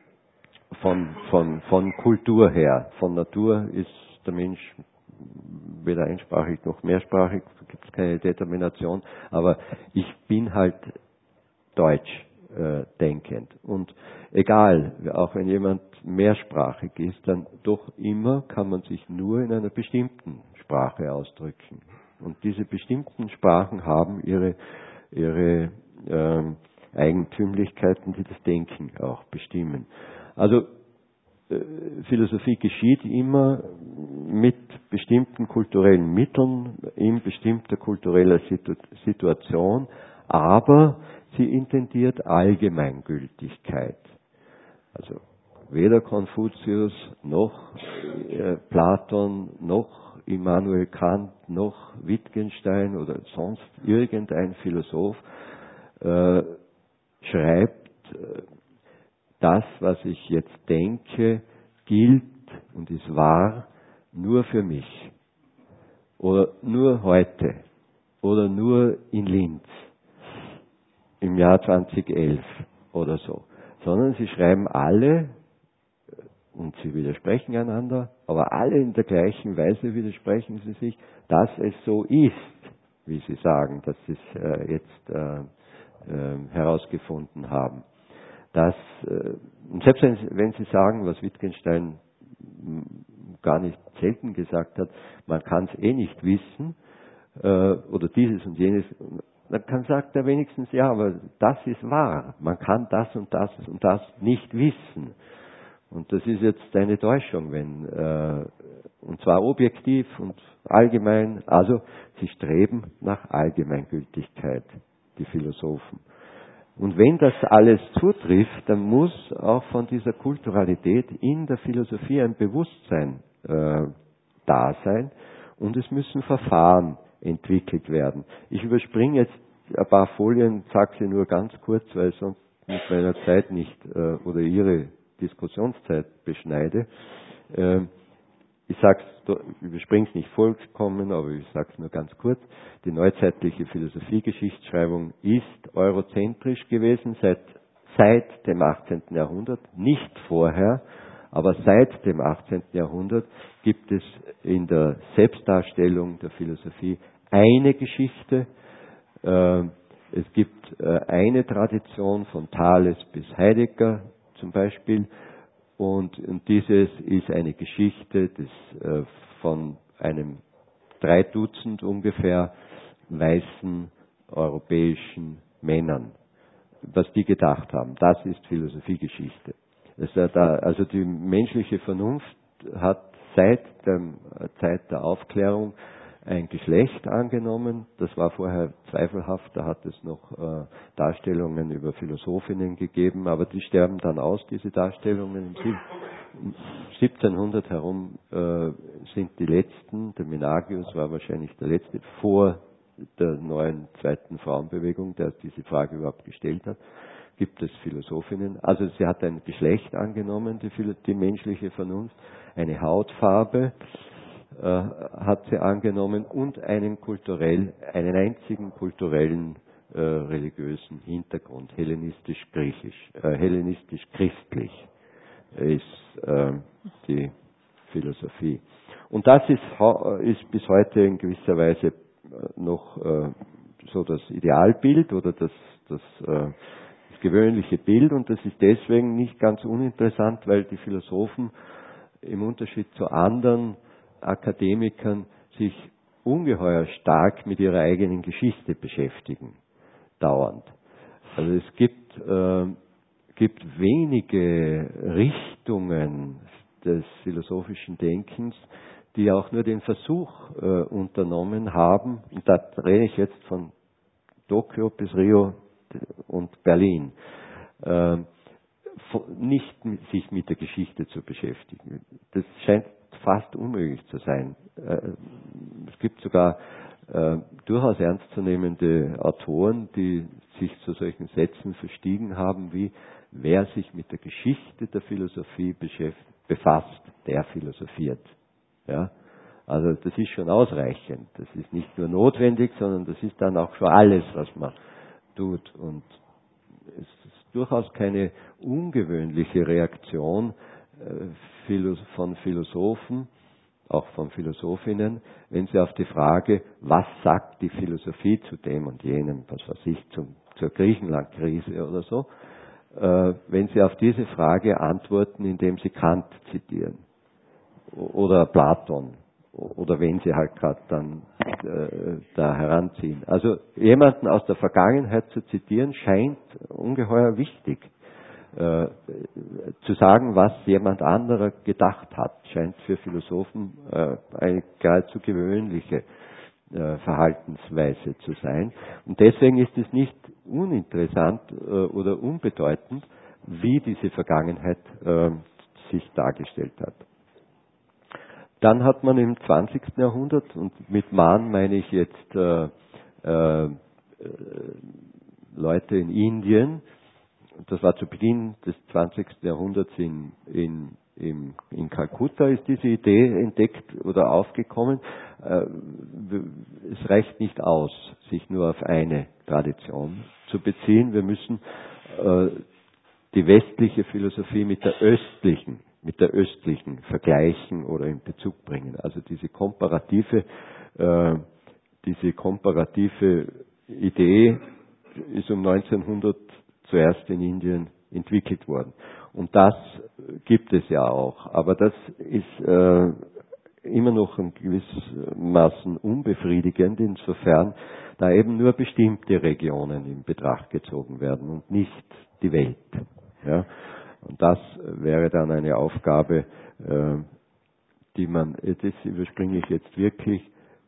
von, von, von Kultur her, von Natur ist der Mensch weder einsprachig noch mehrsprachig, da gibt es keine Determination, aber ich bin halt deutsch äh, denkend. Und egal, auch wenn jemand mehrsprachig ist, dann doch immer kann man sich nur in einer bestimmten Sprache ausdrücken. Und diese bestimmten Sprachen haben ihre, ihre ähm, Eigentümlichkeiten, die das Denken auch bestimmen. Also Philosophie geschieht immer mit bestimmten kulturellen Mitteln, in bestimmter kultureller Situ- Situation, aber sie intendiert Allgemeingültigkeit. Also weder Konfuzius noch äh, Platon noch Immanuel Kant noch Wittgenstein oder sonst irgendein Philosoph äh, schreibt, äh, das, was ich jetzt denke, gilt und ist wahr nur für mich. Oder nur heute. Oder nur in Linz. Im Jahr zweitausendelf oder so. Sondern sie schreiben alle, und sie widersprechen einander, aber alle in der gleichen Weise widersprechen sie sich, dass es so ist, wie sie sagen, dass sie es äh, jetzt äh, äh, herausgefunden haben. Dass, und selbst wenn, wenn Sie sagen, was Wittgenstein gar nicht selten gesagt hat, man kann es eh nicht wissen, äh, oder dieses und jenes, dann kann, sagt er wenigstens, ja, aber das ist wahr. Man kann das und das und das nicht wissen. Und das ist jetzt eine Täuschung, wenn, äh, und zwar objektiv und allgemein, also sie streben nach Allgemeingültigkeit, die Philosophen. Und wenn das alles zutrifft, dann muss auch von dieser Kulturalität in der Philosophie ein Bewusstsein äh, da sein und es müssen Verfahren entwickelt werden. Ich überspringe jetzt ein paar Folien, sage sie nur ganz kurz, weil ich sonst mit meiner Zeit nicht äh, oder Ihre Diskussionszeit beschneide. Äh, Ich sage es, ich überspringe es nicht vollkommen, aber ich sage es nur ganz kurz. Die neuzeitliche Philosophiegeschichtsschreibung ist eurozentrisch gewesen seit, seit dem achtzehnten Jahrhundert, nicht vorher, aber seit dem achtzehnten Jahrhundert gibt es in der Selbstdarstellung der Philosophie eine Geschichte. Es gibt eine Tradition von Thales bis Heidegger zum Beispiel. Und, und dieses ist eine Geschichte des, äh, von einem drei Dutzend ungefähr weißen europäischen Männern, was die gedacht haben. Das ist Philosophiegeschichte. Das ist da, also die menschliche Vernunft hat seit der Zeit der Aufklärung ein Geschlecht angenommen. Das war vorher zweifelhaft, da hat es noch äh, Darstellungen über Philosophinnen gegeben, aber die sterben dann aus, diese Darstellungen. Im siebzehnhundert herum äh, sind die letzten, der Menagius war wahrscheinlich der letzte, vor der neuen zweiten Frauenbewegung, der diese Frage überhaupt gestellt hat, gibt es Philosophinnen. Also sie hat ein Geschlecht angenommen, die, die menschliche Vernunft, eine Hautfarbe, hat sie angenommen und einen kulturell, einen einzigen kulturellen äh, religiösen Hintergrund, hellenistisch-griechisch, äh, hellenistisch-christlich ist äh, die Philosophie. Und das ist, ist bis heute in gewisser Weise noch äh, so das Idealbild oder das, das, äh, das gewöhnliche Bild, und das ist deswegen nicht ganz uninteressant, weil die Philosophen im Unterschied zu anderen Akademikern sich ungeheuer stark mit ihrer eigenen Geschichte beschäftigen, dauernd. Also es gibt, äh, gibt wenige Richtungen des philosophischen Denkens, die auch nur den Versuch äh, unternommen haben, und da rede ich jetzt von Tokio bis Rio und Berlin, äh, nicht mit, sich mit der Geschichte zu beschäftigen. Das scheint fast unmöglich zu sein. Äh, es gibt sogar äh, durchaus ernstzunehmende Autoren, die sich zu solchen Sätzen verstiegen haben, wie: Wer sich mit der Geschichte der Philosophie befasst, der philosophiert. Ja? Also das ist schon ausreichend. Das ist nicht nur notwendig, sondern das ist dann auch schon alles, was man tut. Und es ist durchaus keine ungewöhnliche Reaktion äh, von Philosophen, auch von Philosophinnen, wenn sie auf die Frage, was sagt die Philosophie zu dem und jenem, was weiß ich, zum, zur Griechenland-Krise oder so, äh, wenn sie auf diese Frage antworten, indem sie Kant zitieren oder Platon oder wen sie halt gerade dann äh, da heranziehen. Also jemanden aus der Vergangenheit zu zitieren, scheint ungeheuer wichtig. Äh, zu sagen, was jemand anderer gedacht hat, scheint für Philosophen äh, eine geradezu gewöhnliche äh, Verhaltensweise zu sein. Und deswegen ist es nicht uninteressant äh, oder unbedeutend, wie diese Vergangenheit äh, sich dargestellt hat. Dann hat man im zwanzigsten Jahrhundert, und mit man meine ich jetzt äh, äh, Leute in Indien, das war zu Beginn des zwanzigsten Jahrhunderts in, in, in, in Kalkutta, ist diese Idee entdeckt oder aufgekommen. Äh, es reicht nicht aus, sich nur auf eine Tradition zu beziehen. Wir müssen äh, die westliche Philosophie mit der östlichen mit der östlichen vergleichen oder in Bezug bringen. Also diese komparative, äh, diese komparative Idee ist um neunzehnhundert zuerst in Indien entwickelt worden. Und das gibt es ja auch. Aber das ist äh, immer noch in gewissermaßen unbefriedigend, insofern da eben nur bestimmte Regionen in Betracht gezogen werden und nicht die Welt. Ja? Und das wäre dann eine Aufgabe, äh, die man, das überspringe ich jetzt wirklich,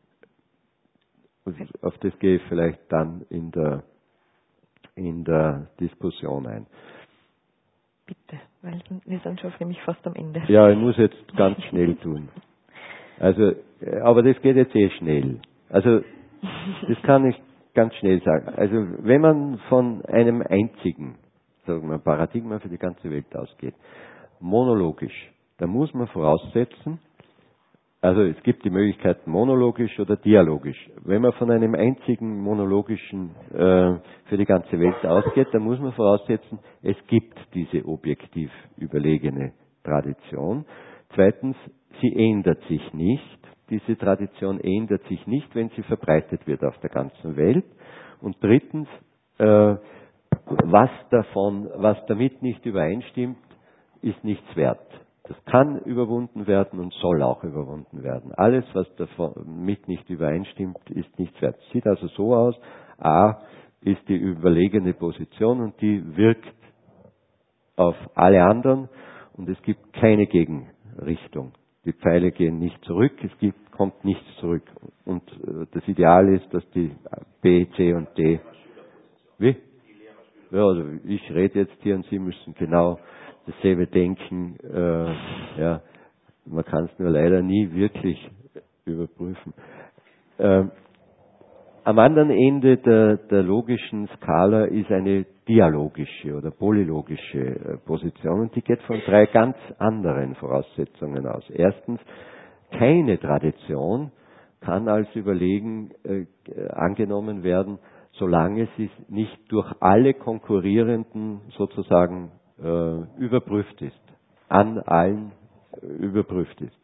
auf das gehe ich vielleicht dann in der, in der Diskussion ein. Bitte, weil wir sind schon nämlich fast am Ende. Ja, ich muss jetzt ganz schnell tun. Also, aber das geht jetzt eh schnell. Also, das kann ich ganz schnell sagen. Also, wenn man von einem einzigen sagen wir, Paradigma für die ganze Welt ausgeht, monologisch, da muss man voraussetzen, also es gibt die Möglichkeit monologisch oder dialogisch. Wenn man von einem einzigen monologischen äh, für die ganze Welt ausgeht, dann muss man voraussetzen, es gibt diese objektiv überlegene Tradition. Zweitens, sie ändert sich nicht. Diese Tradition ändert sich nicht, wenn sie verbreitet wird auf der ganzen Welt. Und drittens, äh, was davon, was damit nicht übereinstimmt, ist nichts wert. Das kann überwunden werden und soll auch überwunden werden. Alles, was damit nicht übereinstimmt, ist nichts wert. Sieht also so aus: A ist die überlegene Position und die wirkt auf alle anderen und es gibt keine Gegenrichtung. Die Pfeile gehen nicht zurück, es gibt, kommt nichts zurück. Und das Ideal ist, dass die B, C und D... Wie? Ja, also ich rede jetzt hier und Sie müssen genau dasselbe denken. Äh, ja, man kann es nur leider nie wirklich überprüfen. Äh, am anderen Ende der, der logischen Skala ist eine dialogische oder polylogische äh, Position und die geht von drei ganz anderen Voraussetzungen aus. Erstens, keine Tradition kann als überlegen äh, angenommen werden, solange sie nicht durch alle Konkurrierenden sozusagen äh, überprüft ist, an allen überprüft ist.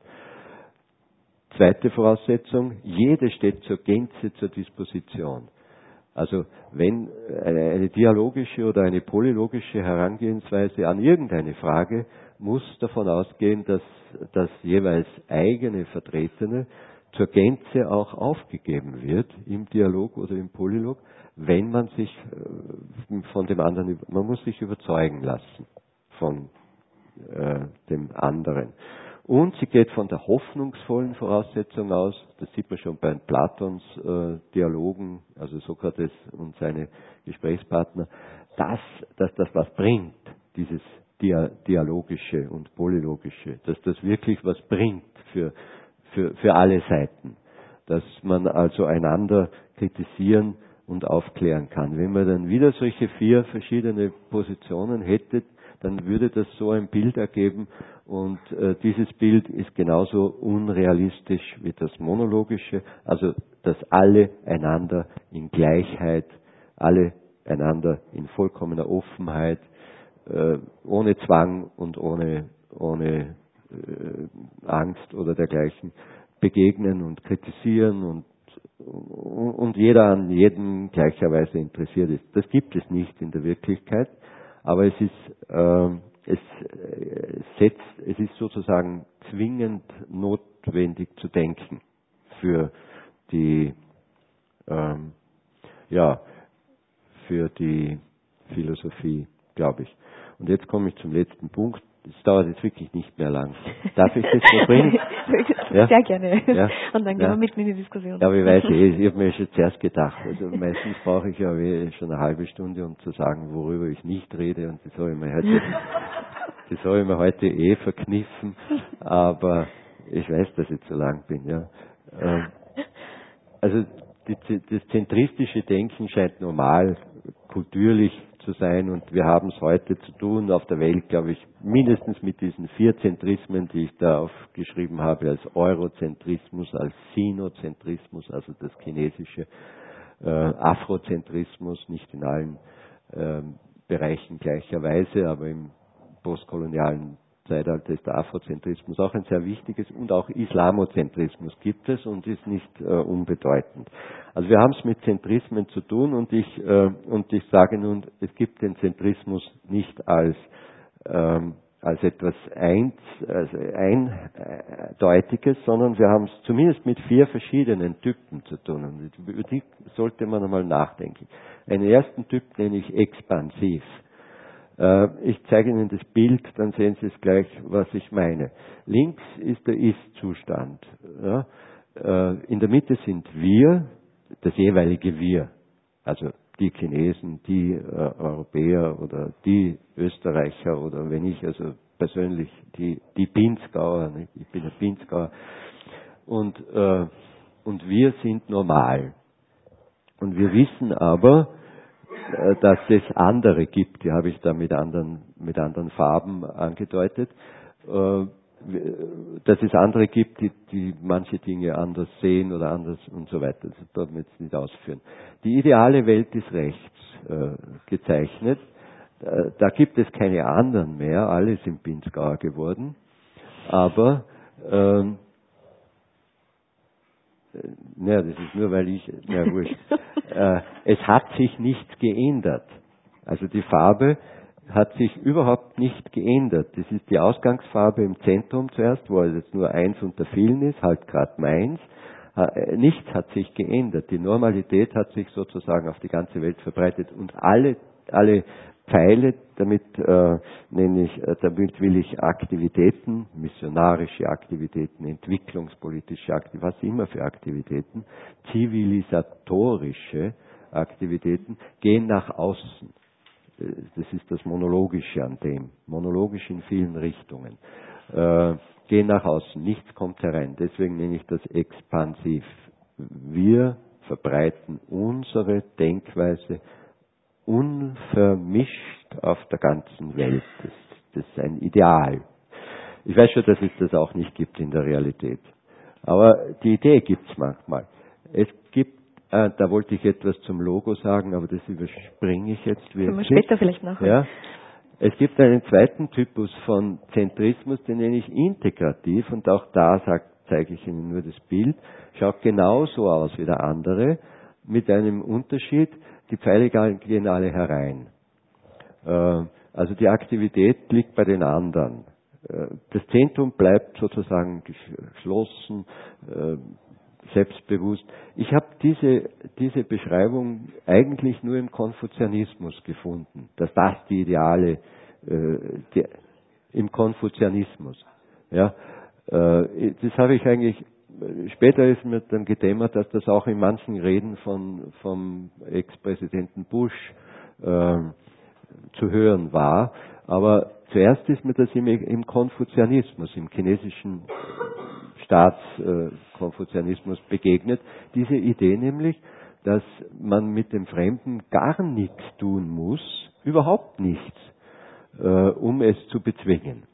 Zweite Voraussetzung, jede steht zur Gänze zur Disposition. Also wenn eine, eine dialogische oder eine polylogische Herangehensweise an irgendeine Frage muss davon ausgehen, dass das jeweils eigene Vertretene zur Gänze auch aufgegeben wird im Dialog oder im Polylog, wenn man sich von dem anderen, man muss sich überzeugen lassen von äh, dem anderen. Und sie geht von der hoffnungsvollen Voraussetzung aus, das sieht man schon bei Platons äh, Dialogen, also Sokrates und seine Gesprächspartner, dass, dass das was bringt, dieses Dia- dialogische und polylogische, dass das wirklich was bringt für, für, für alle Seiten, dass man also einander kritisieren und aufklären kann. Wenn man dann wieder solche vier verschiedene Positionen hätte, dann würde das so ein Bild ergeben und äh, dieses Bild ist genauso unrealistisch wie das monologische, also dass alle einander in Gleichheit, alle einander in vollkommener Offenheit, äh, ohne Zwang und ohne, ohne äh, Angst oder dergleichen begegnen und kritisieren und, und jeder an jedem gleicherweise interessiert ist. Das gibt es nicht in der Wirklichkeit. Aber es ist, äh, es äh, setzt, es ist sozusagen zwingend notwendig zu denken für die, ähm, ja, für die Philosophie, glaube ich. Und jetzt komme ich zum letzten Punkt. Das dauert jetzt wirklich nicht mehr lang. Darf ich das noch bringen? Ja? Sehr gerne. Ja? Und dann gehen ja. wir mitten in die Diskussion. Ja, aber ich weiß eh, ich habe mir schon zuerst gedacht. Also meistens brauche ich ja schon eine halbe Stunde, um zu sagen, worüber ich nicht rede. Und das habe ich mir heute, das habe ich mir heute eh verkniffen. Aber ich weiß, dass ich zu lang bin. Ja. Also die, das zentristische Denken scheint normal, kulturlich zu sein und wir haben es heute zu tun auf der Welt, glaube ich, mindestens mit diesen vier Zentrismen, die ich da aufgeschrieben habe, als Eurozentrismus, als Sinozentrismus, also das chinesische, äh, Afrozentrismus, nicht in allen äh, Bereichen gleicherweise, aber im postkolonialen Zeitalter ist der Afrozentrismus auch ein sehr wichtiges und auch Islamozentrismus gibt es und ist nicht äh, unbedeutend. Also wir haben es mit Zentrismen zu tun und ich äh, und ich sage nun, es gibt den Zentrismus nicht als ähm, als etwas eins, also eindeutiges, sondern wir haben es zumindest mit vier verschiedenen Typen zu tun und über die sollte man einmal nachdenken. Einen ersten Typ nenne ich expansiv. Ich zeige Ihnen das Bild, dann sehen Sie es gleich, was ich meine. Links ist der Ist-Zustand. In der Mitte sind wir, das jeweilige Wir. Also die Chinesen, die Europäer oder die Österreicher oder wenn ich also persönlich die, die Pinzgauer, ich bin ein Pinzgauer. Und, und wir sind normal. Und wir wissen aber, dass es andere gibt, die habe ich da mit anderen, mit anderen Farben angedeutet, dass es andere gibt, die, die manche Dinge anders sehen oder anders und so weiter. Das darf man jetzt nicht ausführen. Die ideale Welt ist rechts äh, gezeichnet. Da gibt es keine anderen mehr, alle sind Pinzgauer geworden, aber ähm, naja, das ist nur, weil ich, na wurscht. äh, es hat sich nichts geändert. Also die Farbe hat sich überhaupt nicht geändert. Das ist die Ausgangsfarbe im Zentrum zuerst, wo jetzt nur eins unter vielen ist, halt gerade meins. Äh, nichts hat sich geändert. Die Normalität hat sich sozusagen auf die ganze Welt verbreitet und alle, alle Pfeile, damit äh, nenne ich, äh, damit will ich Aktivitäten, missionarische Aktivitäten, entwicklungspolitische Aktivitäten, was immer für Aktivitäten, zivilisatorische Aktivitäten, gehen nach außen. Das ist das Monologische an dem. Monologisch in vielen Richtungen. Äh, gehen nach außen, nichts kommt herein. Deswegen nenne ich das expansiv. Wir verbreiten unsere Denkweise unvermischt auf der ganzen Welt. Das, das ist ein Ideal. Ich weiß schon, dass es das auch nicht gibt in der Realität. Aber die Idee gibt es manchmal. Es gibt äh, da wollte ich etwas zum Logo sagen, aber das überspringe ich jetzt wirklich. Können wir später vielleicht nachholen. Ja. Es gibt einen zweiten Typus von Zentrismus, den nenne ich integrativ, und auch da sag, zeige ich Ihnen nur das Bild. Schaut genauso aus wie der andere, mit einem Unterschied, die Pfeile gehen alle herein. Äh, also die Aktivität liegt bei den anderen. Äh, das Zentrum bleibt sozusagen geschlossen, äh, selbstbewusst. Ich habe diese, diese Beschreibung eigentlich nur im Konfuzianismus gefunden, dass das die Ideale äh, die, im Konfuzianismus. Ja, äh, das habe ich eigentlich, später ist mir dann gedämmert, dass das auch in manchen Reden von, vom Ex-Präsidenten Bush äh, zu hören war. Aber zuerst ist mir das im, im Konfuzianismus, im chinesischen Staatskonfuzianismus äh, begegnet. Diese Idee nämlich, dass man mit dem Fremden gar nichts tun muss, überhaupt nichts, äh, um es zu bezwingen.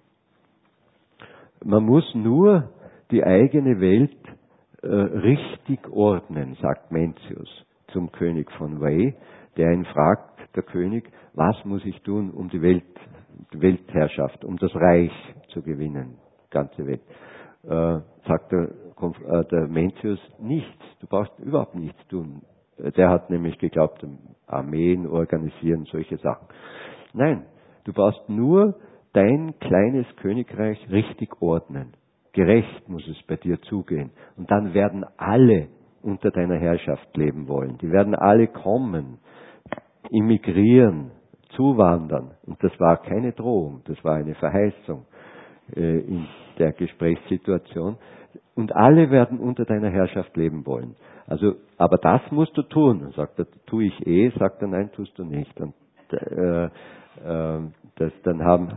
Man muss nur die eigene Welt äh, richtig ordnen, sagt Mencius zum König von Wei, der ihn fragt, der König, was muss ich tun, um die Welt, die Weltherrschaft, um das Reich zu gewinnen, ganze Welt. Äh, sagt der, äh, der Mencius, nichts, du brauchst überhaupt nichts tun. Der hat nämlich geglaubt, Armeen organisieren, solche Sachen. Nein, du brauchst nur dein kleines Königreich richtig ordnen. Gerecht muss es bei dir zugehen. Und dann werden alle unter deiner Herrschaft leben wollen. Die werden alle kommen, immigrieren, zuwandern. Und das war keine Drohung, das war eine Verheißung äh, in der Gesprächssituation. Und alle werden unter deiner Herrschaft leben wollen. Also, aber das musst du tun. Und sagt er, tue ich eh, sagt er, nein, tust du nicht. Und äh, äh, das dann haben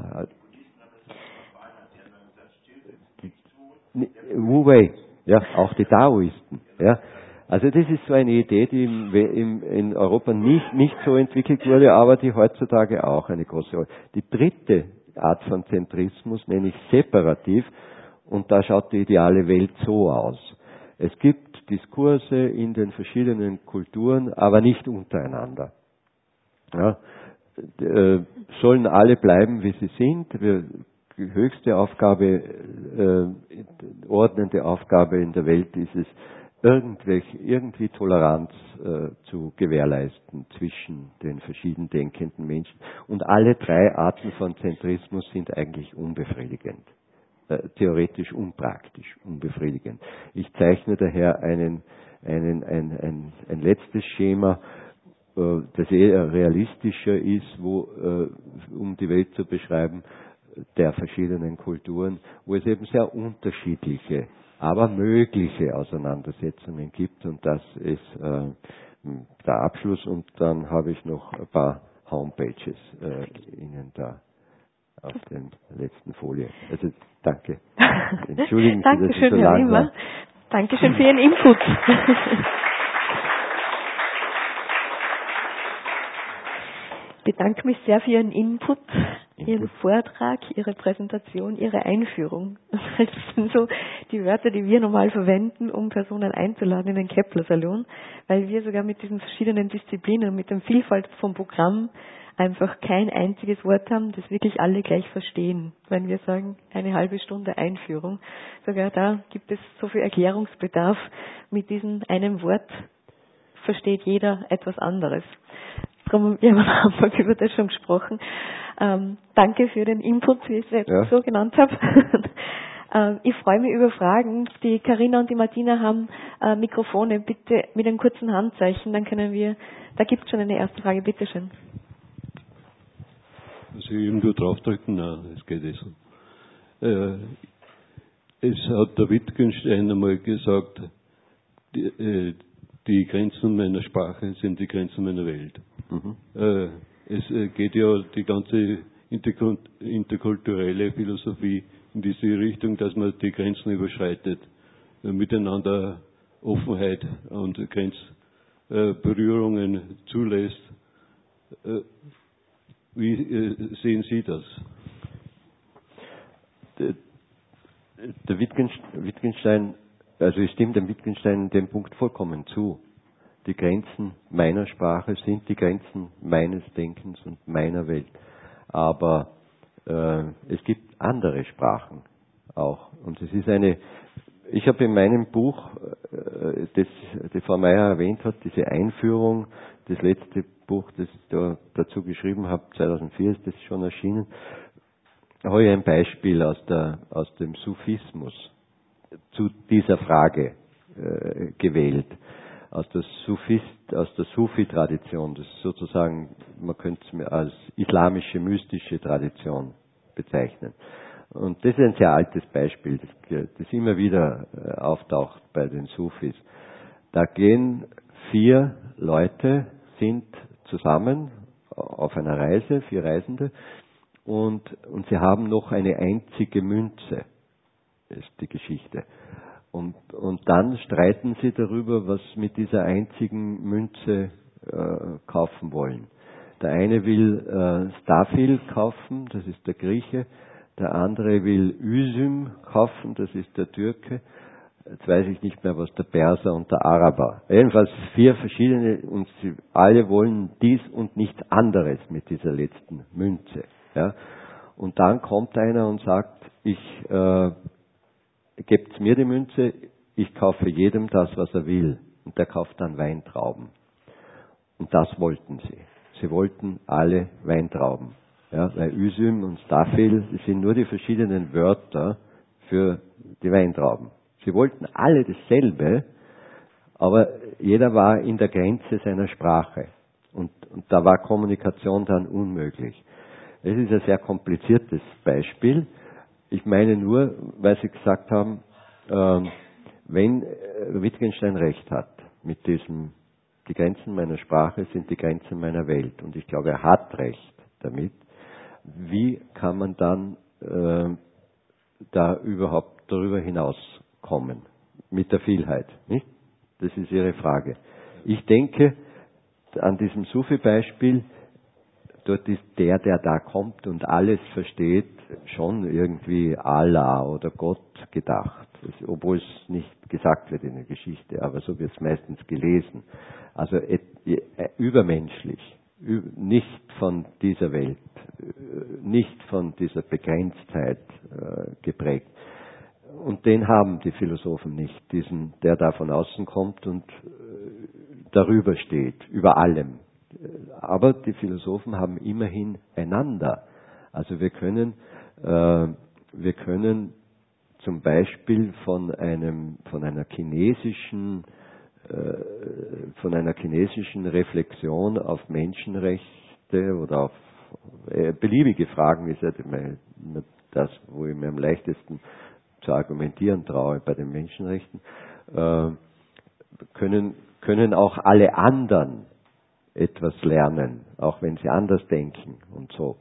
Wu Wei, ja, auch die Daoisten, ja. Also das ist so eine Idee, die im, im, in Europa nicht, nicht so entwickelt wurde, aber die heutzutage auch eine große Rolle. Die dritte Art von Zentrismus nenne ich separativ, und da schaut die ideale Welt so aus. Es gibt Diskurse in den verschiedenen Kulturen, aber nicht untereinander. Ja, äh, sollen alle bleiben, wie sie sind. Wir, die höchste Aufgabe, äh, ordnende Aufgabe in der Welt ist es, irgendwelche, irgendwie Toleranz äh, zu gewährleisten zwischen den verschieden denkenden Menschen. Und alle drei Arten von Zentrismus sind eigentlich unbefriedigend. Äh, theoretisch unpraktisch, unbefriedigend. Ich zeichne daher einen, einen, ein, ein, ein letztes Schema, äh, das eher realistischer ist, wo, äh, um die Welt zu beschreiben, der verschiedenen Kulturen, wo es eben sehr unterschiedliche, aber mögliche Auseinandersetzungen gibt, und das ist äh, der Abschluss, und dann habe ich noch ein paar Homepages äh, Ihnen da auf der letzten Folie. Also danke. Entschuldigen Sie, dass ich so lang war. Dankeschön für Ihren Input. Ich bedanke mich sehr für Ihren Input, Ihren Vortrag, Ihre Präsentation, Ihre Einführung. Das sind so die Wörter, die wir normal verwenden, um Personen einzuladen in den Kepler-Salon, weil wir sogar mit diesen verschiedenen Disziplinen, mit der Vielfalt vom Programm einfach kein einziges Wort haben, das wirklich alle gleich verstehen. Wenn wir sagen, eine halbe Stunde Einführung, sogar da gibt es so viel Erklärungsbedarf. Mit diesem einen Wort versteht jeder etwas anderes. Darum, wir haben am Anfang über das schon gesprochen. Ähm, danke für den Input, wie ich es jetzt ja. so genannt habe. ähm, ich freue mich über Fragen. Die Carina und die Martina haben äh, Mikrofone. Bitte mit einem kurzen Handzeichen, dann können wir, da gibt es schon eine erste Frage. Bitte schön. Also irgendwo draufdrücken? Nein, es geht eh so. Äh, es hat der Wittgenstein einmal gesagt, die, äh, die Grenzen meiner Sprache sind die Grenzen meiner Welt. Mhm. Äh, es äh, geht ja die ganze interkulturelle Philosophie in diese Richtung, dass man die Grenzen überschreitet, äh, miteinander Offenheit und Grenzberührungen äh, zulässt. Äh, wie äh, sehen Sie das? Der, der Wittgenstein, also ich stimme dem Wittgenstein den Punkt vollkommen zu. die Grenzen meiner Sprache sind die Grenzen meines Denkens und meiner Welt. Aber äh, es gibt andere Sprachen auch. Und es ist eine, ich habe in meinem Buch, äh, das die Frau Meier erwähnt hat, diese Einführung, das letzte Buch, das ich da, dazu geschrieben habe, zweitausendvier ist das schon erschienen, habe ich ein Beispiel aus, der, aus dem Sufismus zu dieser Frage äh, gewählt. Aus der Sufist, aus der Sufi-Tradition, das ist sozusagen, man könnte es mir als islamische, mystische Tradition bezeichnen. Und das ist ein sehr altes Beispiel, das, das immer wieder äh, auftaucht bei den Sufis. Da gehen vier Leute, sind zusammen auf einer Reise, vier Reisende, und, und sie haben noch eine einzige Münze, ist die Geschichte. Und, und dann streiten sie darüber, was mit dieser einzigen Münze äh, kaufen wollen. Der eine will äh, Stafil kaufen, das ist der Grieche, der andere will Üzüm kaufen, das ist der Türke. Jetzt weiß ich nicht mehr, was der Perser und der Araber. Jedenfalls vier verschiedene, und sie alle wollen dies und nichts anderes mit dieser letzten Münze. Ja. Und dann kommt einer und sagt, ich äh, gebt mir die Münze, ich kaufe jedem das, was er will. Und der kauft dann Weintrauben. Und das wollten sie. Sie wollten alle Weintrauben. Ja, weil Üzüm und Stafil, das sind nur die verschiedenen Wörter für die Weintrauben. Sie wollten alle dasselbe, aber jeder war in der Grenze seiner Sprache. Und, und da war Kommunikation dann unmöglich. Es ist ein sehr kompliziertes Beispiel. Ich meine nur, weil Sie gesagt haben, äh, wenn Wittgenstein recht hat mit diesem, die Grenzen meiner Sprache sind die Grenzen meiner Welt. Und ich glaube, er hat recht damit. Wie kann man dann äh, da überhaupt darüber hinauskommen? Mit der Vielheit, nicht? Das ist Ihre Frage. Ich denke, an diesem Sufi-Beispiel, dort ist der, der da kommt und alles versteht, schon irgendwie Allah oder Gott gedacht. Das, obwohl es nicht gesagt wird in der Geschichte, aber so wird es meistens gelesen. Also et, et, übermenschlich, nicht von dieser Welt, nicht von dieser Begrenztheit äh, geprägt. Und den haben die Philosophen nicht, diesen, der da von außen kommt und äh, darüber steht, über allem. Aber die Philosophen haben immerhin einander. Also wir können, äh, wir können zum Beispiel von einem, von einer chinesischen, äh, von einer chinesischen Reflexion auf Menschenrechte oder auf äh, beliebige Fragen ist ja das, wo ich mir am leichtesten zu argumentieren traue bei den Menschenrechten, äh, können, können auch alle anderen etwas lernen, auch wenn sie anders denken und so.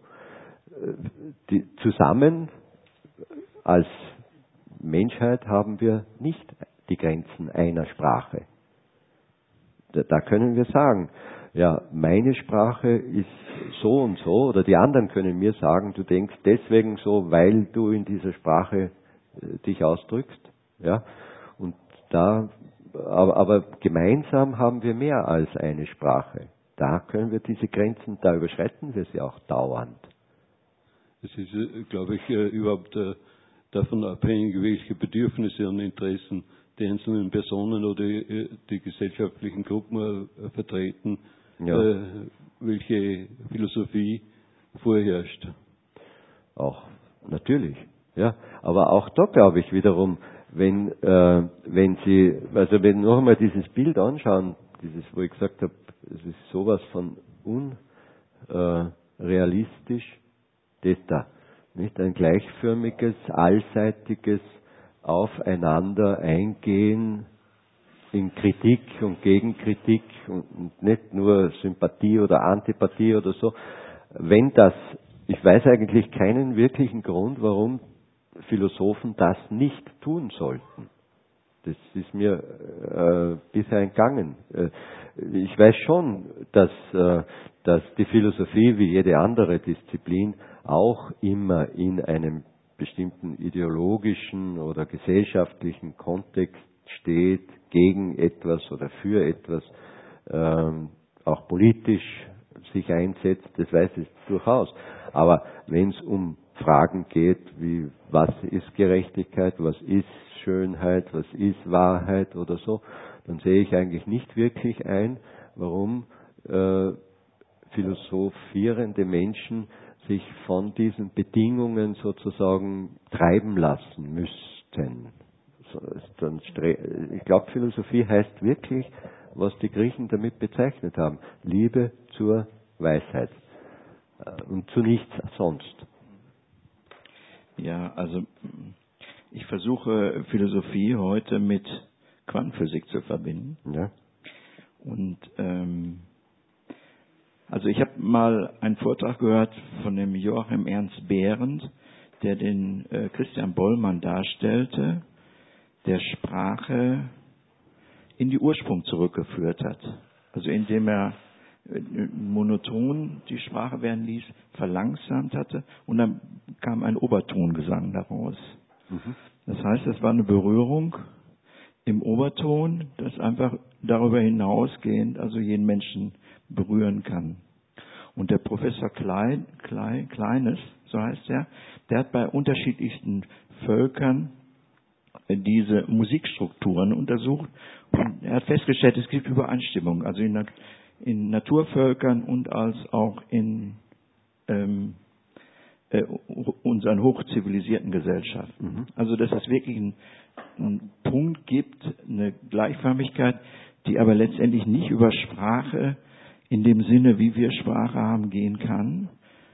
Die, zusammen als Menschheit haben wir nicht die Grenzen einer Sprache. Da, da können wir sagen, ja, meine Sprache ist so und so, oder die anderen können mir sagen, du denkst deswegen so, weil du in dieser Sprache äh, dich ausdrückst, ja. Und da, aber, aber gemeinsam haben wir mehr als eine Sprache. Da können wir diese Grenzen, da überschreiten wir sie auch dauernd. Es ist, glaube ich, überhaupt davon abhängig, welche Bedürfnisse und Interessen die einzelnen Personen oder die gesellschaftlichen Gruppen vertreten, ja. Welche Philosophie vorherrscht. Auch, natürlich, ja. Aber auch da glaube ich wiederum, wenn, äh, wenn Sie, also wenn noch einmal dieses Bild anschauen, dieses, wo ich gesagt habe, es ist sowas von unrealistisch, das da. Nicht ein gleichförmiges, allseitiges Aufeinander eingehen in Kritik und Gegenkritik und nicht nur Sympathie oder Antipathie oder so. Wenn das, ich weiß eigentlich keinen wirklichen Grund, warum Philosophen das nicht tun sollten. Das ist mir äh, bisher entgangen. Äh, ich weiß schon, dass, äh, dass die Philosophie wie jede andere Disziplin auch immer in einem bestimmten ideologischen oder gesellschaftlichen Kontext steht, gegen etwas oder für etwas. ähm, auch politisch sich einsetzt, das weiß ich durchaus. Aber wenn es um Fragen geht, wie was ist Gerechtigkeit, was ist Schönheit, was ist Wahrheit oder so, dann sehe ich eigentlich nicht wirklich ein, warum äh, philosophierende Menschen sich von diesen Bedingungen sozusagen treiben lassen müssten. Ich glaube, Philosophie heißt wirklich, was die Griechen damit bezeichnet haben, Liebe zur Weisheit und zu nichts sonst. Ja, also ich versuche Philosophie heute mit Quantenphysik zu verbinden. Ja. Und ähm, also ich habe mal einen Vortrag gehört von dem Joachim Ernst Behrendt, der den äh, Christian Bollmann darstellte, der Sprache in die Ursprung zurückgeführt hat. Also indem er monoton die Sprache werden ließ, verlangsamt hatte und dann kam ein Obertongesang daraus. Mhm. Das heißt, es war eine Berührung im Oberton, das einfach darüber hinausgehend also jeden Menschen berühren kann. Und der Professor Klein, Klein, Kleines, so heißt er, der hat bei unterschiedlichsten Völkern diese Musikstrukturen untersucht und er hat festgestellt, es gibt Übereinstimmung, also in, in Naturvölkern und als auch in ähm, äh, unseren hochzivilisierten Gesellschaften. Mhm. Also dass es wirklich einen, einen Punkt gibt, eine Gleichförmigkeit, die aber letztendlich nicht über Sprache in dem Sinne, wie wir Sprache haben, gehen kann,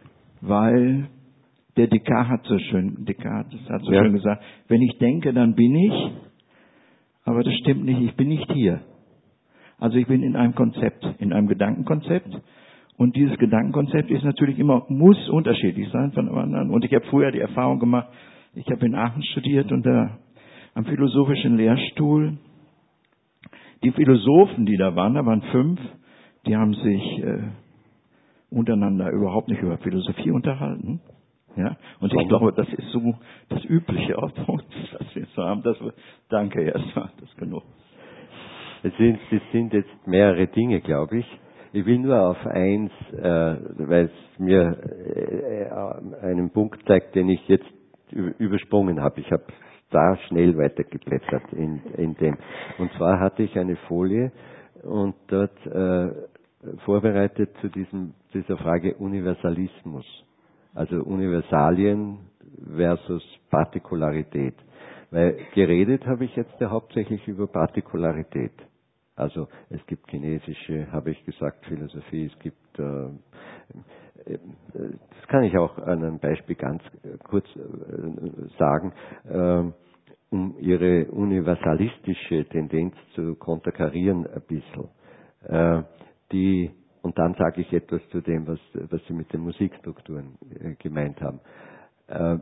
weil der Descartes hat so schön, Descartes hat so ja. schön gesagt, wenn ich denke, dann bin ich, aber das stimmt nicht, ich bin nicht hier. Also ich bin in einem Konzept, in einem Gedankenkonzept und dieses Gedankenkonzept ist natürlich immer, muss unterschiedlich sein von einem anderen. Und ich habe früher die Erfahrung gemacht, ich habe in Aachen studiert und da am philosophischen Lehrstuhl, die Philosophen, die da waren, da waren fünf, die haben sich äh, untereinander überhaupt nicht über Philosophie unterhalten. Ja, und ich glaube, das ist so das Übliche auf uns, was wir so haben. Das, danke erstmal, das ist genug. Es sind, es sind jetzt mehrere Dinge, glaube ich. Ich will nur auf eins, äh, weil es mir äh, einen Punkt zeigt, den ich jetzt übersprungen habe. Ich habe da schnell weitergeblättert in, in dem. Und zwar hatte ich eine Folie und dort äh, vorbereitet zu diesem, dieser Frage Universalismus. Also Universalien versus Partikularität. Weil geredet habe ich jetzt ja hauptsächlich über Partikularität. Also es gibt chinesische, habe ich gesagt, Philosophie, es gibt, äh, das kann ich auch an einem Beispiel ganz kurz äh, sagen, äh, um ihre universalistische Tendenz zu konterkarieren ein bisschen. Äh, die Und dann sage ich etwas zu dem, was, was Sie mit den Musikstrukturen äh, gemeint haben. Äh,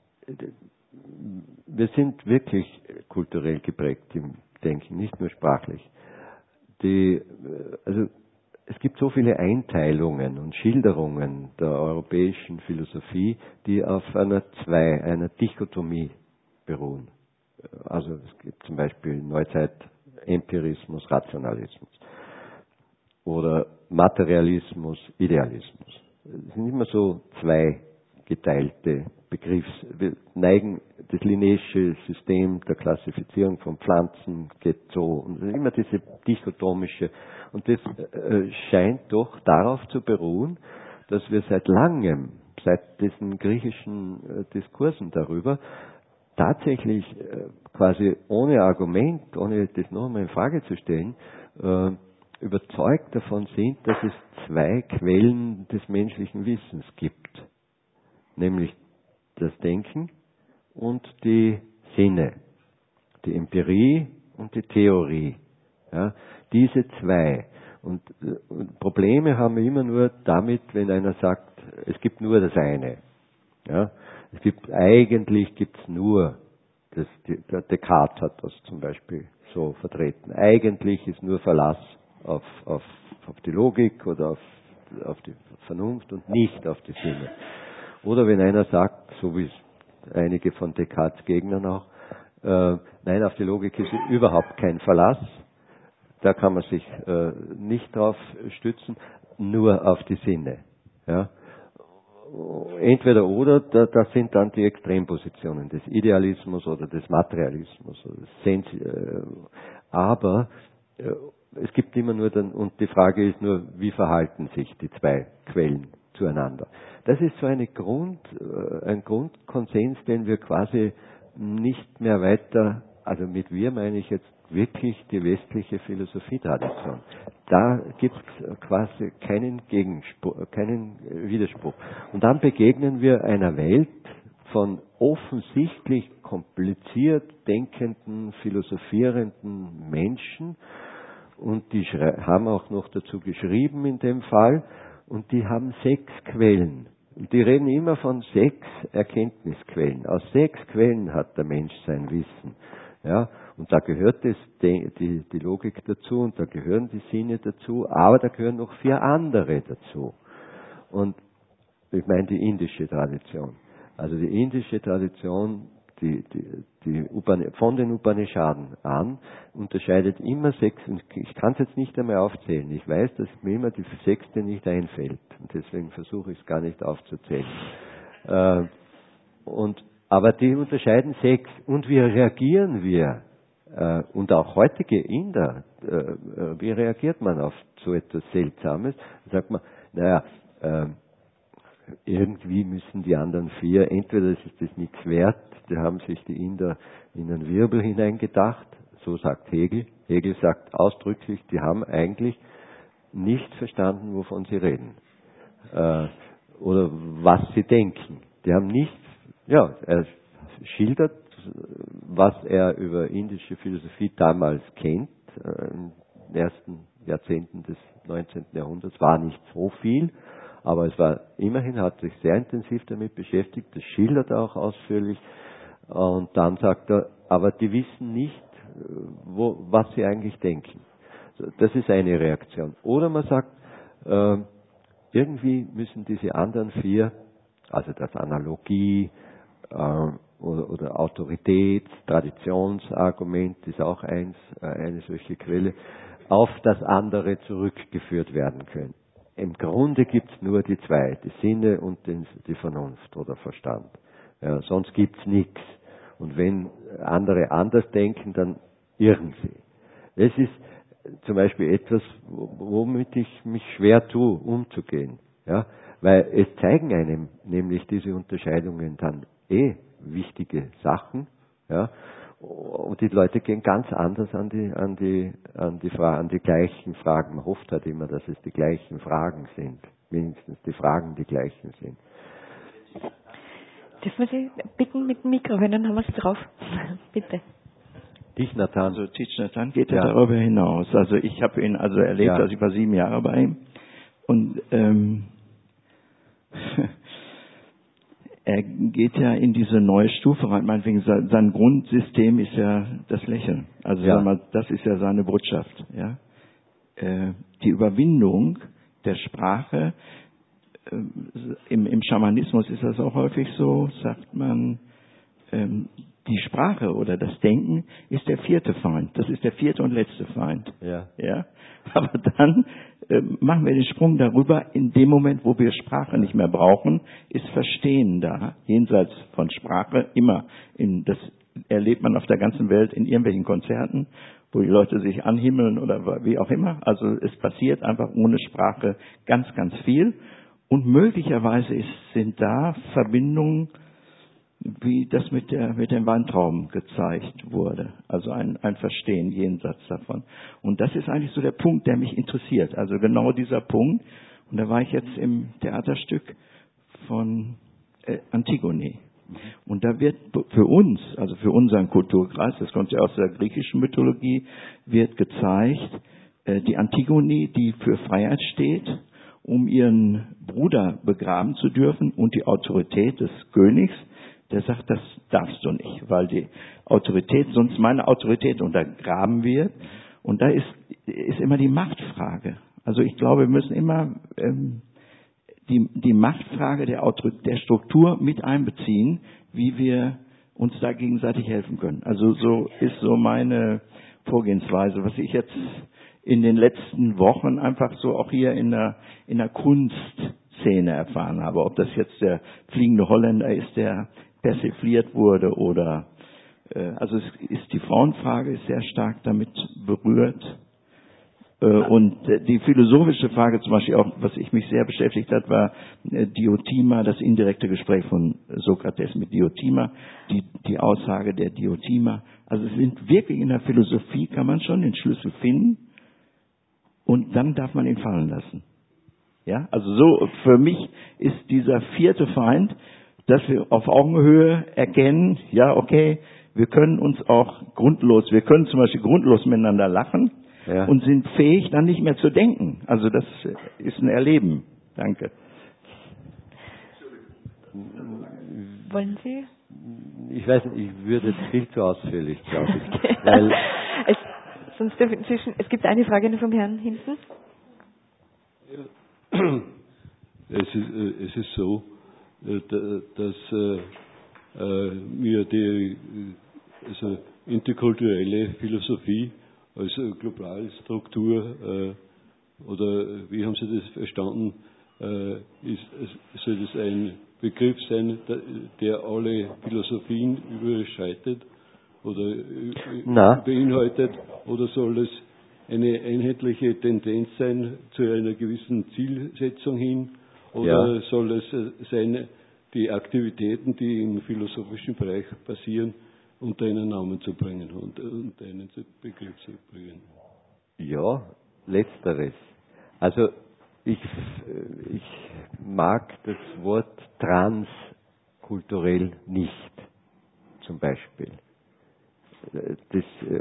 wir sind wirklich kulturell geprägt im Denken, nicht nur sprachlich. Die, also es gibt so viele Einteilungen und Schilderungen der europäischen Philosophie, die auf einer Zwei, einer Dichotomie beruhen. Also es gibt zum Beispiel Neuzeit Empirismus, Rationalismus. Oder Materialismus, Idealismus. Es sind immer so zwei geteilte Begriffs. Wir neigen, das Linnaeusche System der Klassifizierung von Pflanzen geht so. Und es ist immer diese dichotomische. Und das äh, scheint doch darauf zu beruhen, dass wir seit langem, seit diesen griechischen äh, Diskursen darüber, tatsächlich äh, quasi ohne Argument, ohne das noch einmal in Frage zu stellen, äh, überzeugt davon sind, dass es zwei Quellen des menschlichen Wissens gibt. Nämlich das Denken und die Sinne. Die Empirie und die Theorie. Ja, diese zwei. Und, und Probleme haben wir immer nur damit, wenn einer sagt, es gibt nur das eine. Ja, es gibt, eigentlich gibt es nur, das, der Descartes hat das zum Beispiel so vertreten. Eigentlich ist nur Verlass Auf, auf, auf die Logik oder auf, auf die Vernunft und nicht auf die Sinne. Oder wenn einer sagt, so wie es einige von Descartes Gegnern auch, äh, nein, auf die Logik ist überhaupt kein Verlass, da kann man sich äh, nicht drauf stützen, nur auf die Sinne. Ja. Entweder oder, da, das sind dann die Extrempositionen des Idealismus oder des Materialismus. Oder des Sens äh, aber äh, es gibt immer nur dann, und die Frage ist nur, wie verhalten sich die zwei Quellen zueinander. Das ist so eine Grund, äh, ein Grundkonsens, den wir quasi nicht mehr weiter, also mit wir meine ich jetzt wirklich die westliche Philosophietradition. Da gibt es quasi keinen Gegenspruch, keinen Widerspruch. Und dann begegnen wir einer Welt von offensichtlich kompliziert denkenden, philosophierenden Menschen, und die haben auch noch dazu geschrieben in dem Fall, und die haben sechs Quellen. Und die reden immer von sechs Erkenntnisquellen. Aus sechs Quellen hat der Mensch sein Wissen. Ja, und da gehört das, die, die, die Logik dazu, und da gehören die Sinne dazu, aber da gehören noch vier andere dazu. Und ich meine die indische Tradition. Also die indische Tradition, die, die, die von den Upanishaden an, unterscheidet immer sechs, und ich kann es jetzt nicht einmal aufzählen. Ich weiß, dass mir immer die sechste nicht einfällt, und deswegen versuche ich es gar nicht aufzuzählen. Äh, und Aber die unterscheiden sechs. Und wie reagieren wir? Äh, und auch heutige Inder, äh, wie reagiert man auf so etwas Seltsames? Da sagt man, naja, äh, irgendwie müssen die anderen vier, entweder ist das nichts wert, die haben sich die Inder in einen Wirbel hineingedacht, so sagt Hegel. Hegel sagt ausdrücklich, die haben eigentlich nicht verstanden, wovon sie reden. Äh, oder was sie denken. Die haben nicht Ja, er schildert, was er über indische Philosophie damals kennt. In den ersten Jahrzehnten des neunzehnten Jahrhunderts war nicht so viel, aber es war immerhin, hat sich sehr intensiv damit beschäftigt, das schildert er auch ausführlich. Und dann sagt er, aber die wissen nicht, wo, was sie eigentlich denken. Das ist eine Reaktion. Oder man sagt, äh, irgendwie müssen diese anderen vier, also das Analogie, Oder, oder Autorität, Traditionsargument ist auch eins, eine solche Quelle, auf das andere zurückgeführt werden können. Im Grunde gibt es nur die zwei, die Sinne und den, die Vernunft oder Verstand. Ja, sonst gibt es nichts. Und wenn andere anders denken, dann irren sie. Es ist zum Beispiel etwas, womit ich mich schwer tue, umzugehen. Ja, weil es zeigen einem nämlich diese Unterscheidungen dann eh wichtige Sachen, ja, und die Leute gehen ganz anders an die, an die, an die Fragen, an die gleichen Fragen. Man hofft halt immer, dass es die gleichen Fragen sind, wenigstens die Fragen die gleichen sind. Dürfen wir Sie bitten mit dem Mikro, wenn dann haben wir es drauf. Bitte. Thich Nhat Hanh. Also Thich Nhat Hanh geht ja darüber hinaus. Also ich habe ihn also erlebt, ja. Also ich war sieben Jahre bei ihm, und ähm, er geht ja in diese neue Stufe rein. Meinetwegen, sein Grundsystem ist ja das Lächeln. Also ja. Sag mal, das ist ja seine Botschaft. Ja? Äh, die Überwindung der Sprache, äh, im, im Schamanismus ist das auch häufig so, sagt man, ähm, die Sprache oder das Denken ist der vierte Feind. Das ist der vierte und letzte Feind. Ja. Ja? Aber dann äh, machen wir den Sprung darüber. In dem Moment, wo wir Sprache nicht mehr brauchen, ist Verstehen da. Jenseits von Sprache immer. In, das erlebt man auf der ganzen Welt in irgendwelchen Konzerten, wo die Leute sich anhimmeln oder wie auch immer. Also es passiert einfach ohne Sprache ganz, ganz viel. Und möglicherweise ist, sind da Verbindungen, wie das mit der mit dem Weintrauben gezeigt wurde. Also ein, ein Verstehen jenseits davon. Und das ist eigentlich so der Punkt, der mich interessiert. Also genau dieser Punkt. Und da war ich jetzt im Theaterstück von äh, Antigone. Und da wird für uns, also für unseren Kulturkreis, das kommt ja aus der griechischen Mythologie, wird gezeigt, äh, die Antigone, die für Freiheit steht, um ihren Bruder begraben zu dürfen, und die Autorität des Königs, der sagt, das darfst du nicht, weil die Autorität, sonst meine Autorität untergraben wird. Und da ist, ist immer die Machtfrage. Also ich glaube, wir müssen immer ähm, die, die Machtfrage der, Autor- der Struktur mit einbeziehen, wie wir uns da gegenseitig helfen können. Also so ist so meine Vorgehensweise. Was ich jetzt in den letzten Wochen einfach so auch hier in der, in der Kunstszene erfahren habe. Ob das jetzt der fliegende Holländer ist, der persifliert wurde oder, äh, also es ist die Frauenfrage ist sehr stark damit berührt. Und die philosophische Frage zum Beispiel auch, was ich mich sehr beschäftigt hat, war Diotima, das indirekte Gespräch von Sokrates mit Diotima, die, die Aussage der Diotima. Also es sind wirklich in der Philosophie, kann man schon den Schlüssel finden und dann darf man ihn fallen lassen. Ja, also so, für mich ist dieser vierte Feind, dass wir auf Augenhöhe erkennen, ja, okay, wir können uns auch grundlos, wir können zum Beispiel grundlos miteinander lachen, ja. Und sind fähig, dann nicht mehr zu denken. Also das ist ein Erleben. Danke. Wollen Sie? Ich weiß nicht, ich würde jetzt viel zu ausführlich, glaube ich. Weil es, sonst dürfen zwischen, es gibt eine Frage vom Herrn hinten. Ja. Es, ist, es ist so, dass äh, mir die also interkulturelle Philosophie als globale Struktur, äh, oder wie haben Sie das verstanden, äh, ist, soll das ein Begriff sein, der alle Philosophien überschreitet oder Na. beinhaltet, oder soll es eine einheitliche Tendenz sein zu einer gewissen Zielsetzung hin, oder ja. soll es sein, die Aktivitäten, die im philosophischen Bereich passieren, unter einen Namen zu bringen und unter einen Begriff zu bringen? Ja, letzteres. Also ich, ich mag das Wort transkulturell nicht, zum Beispiel. Das,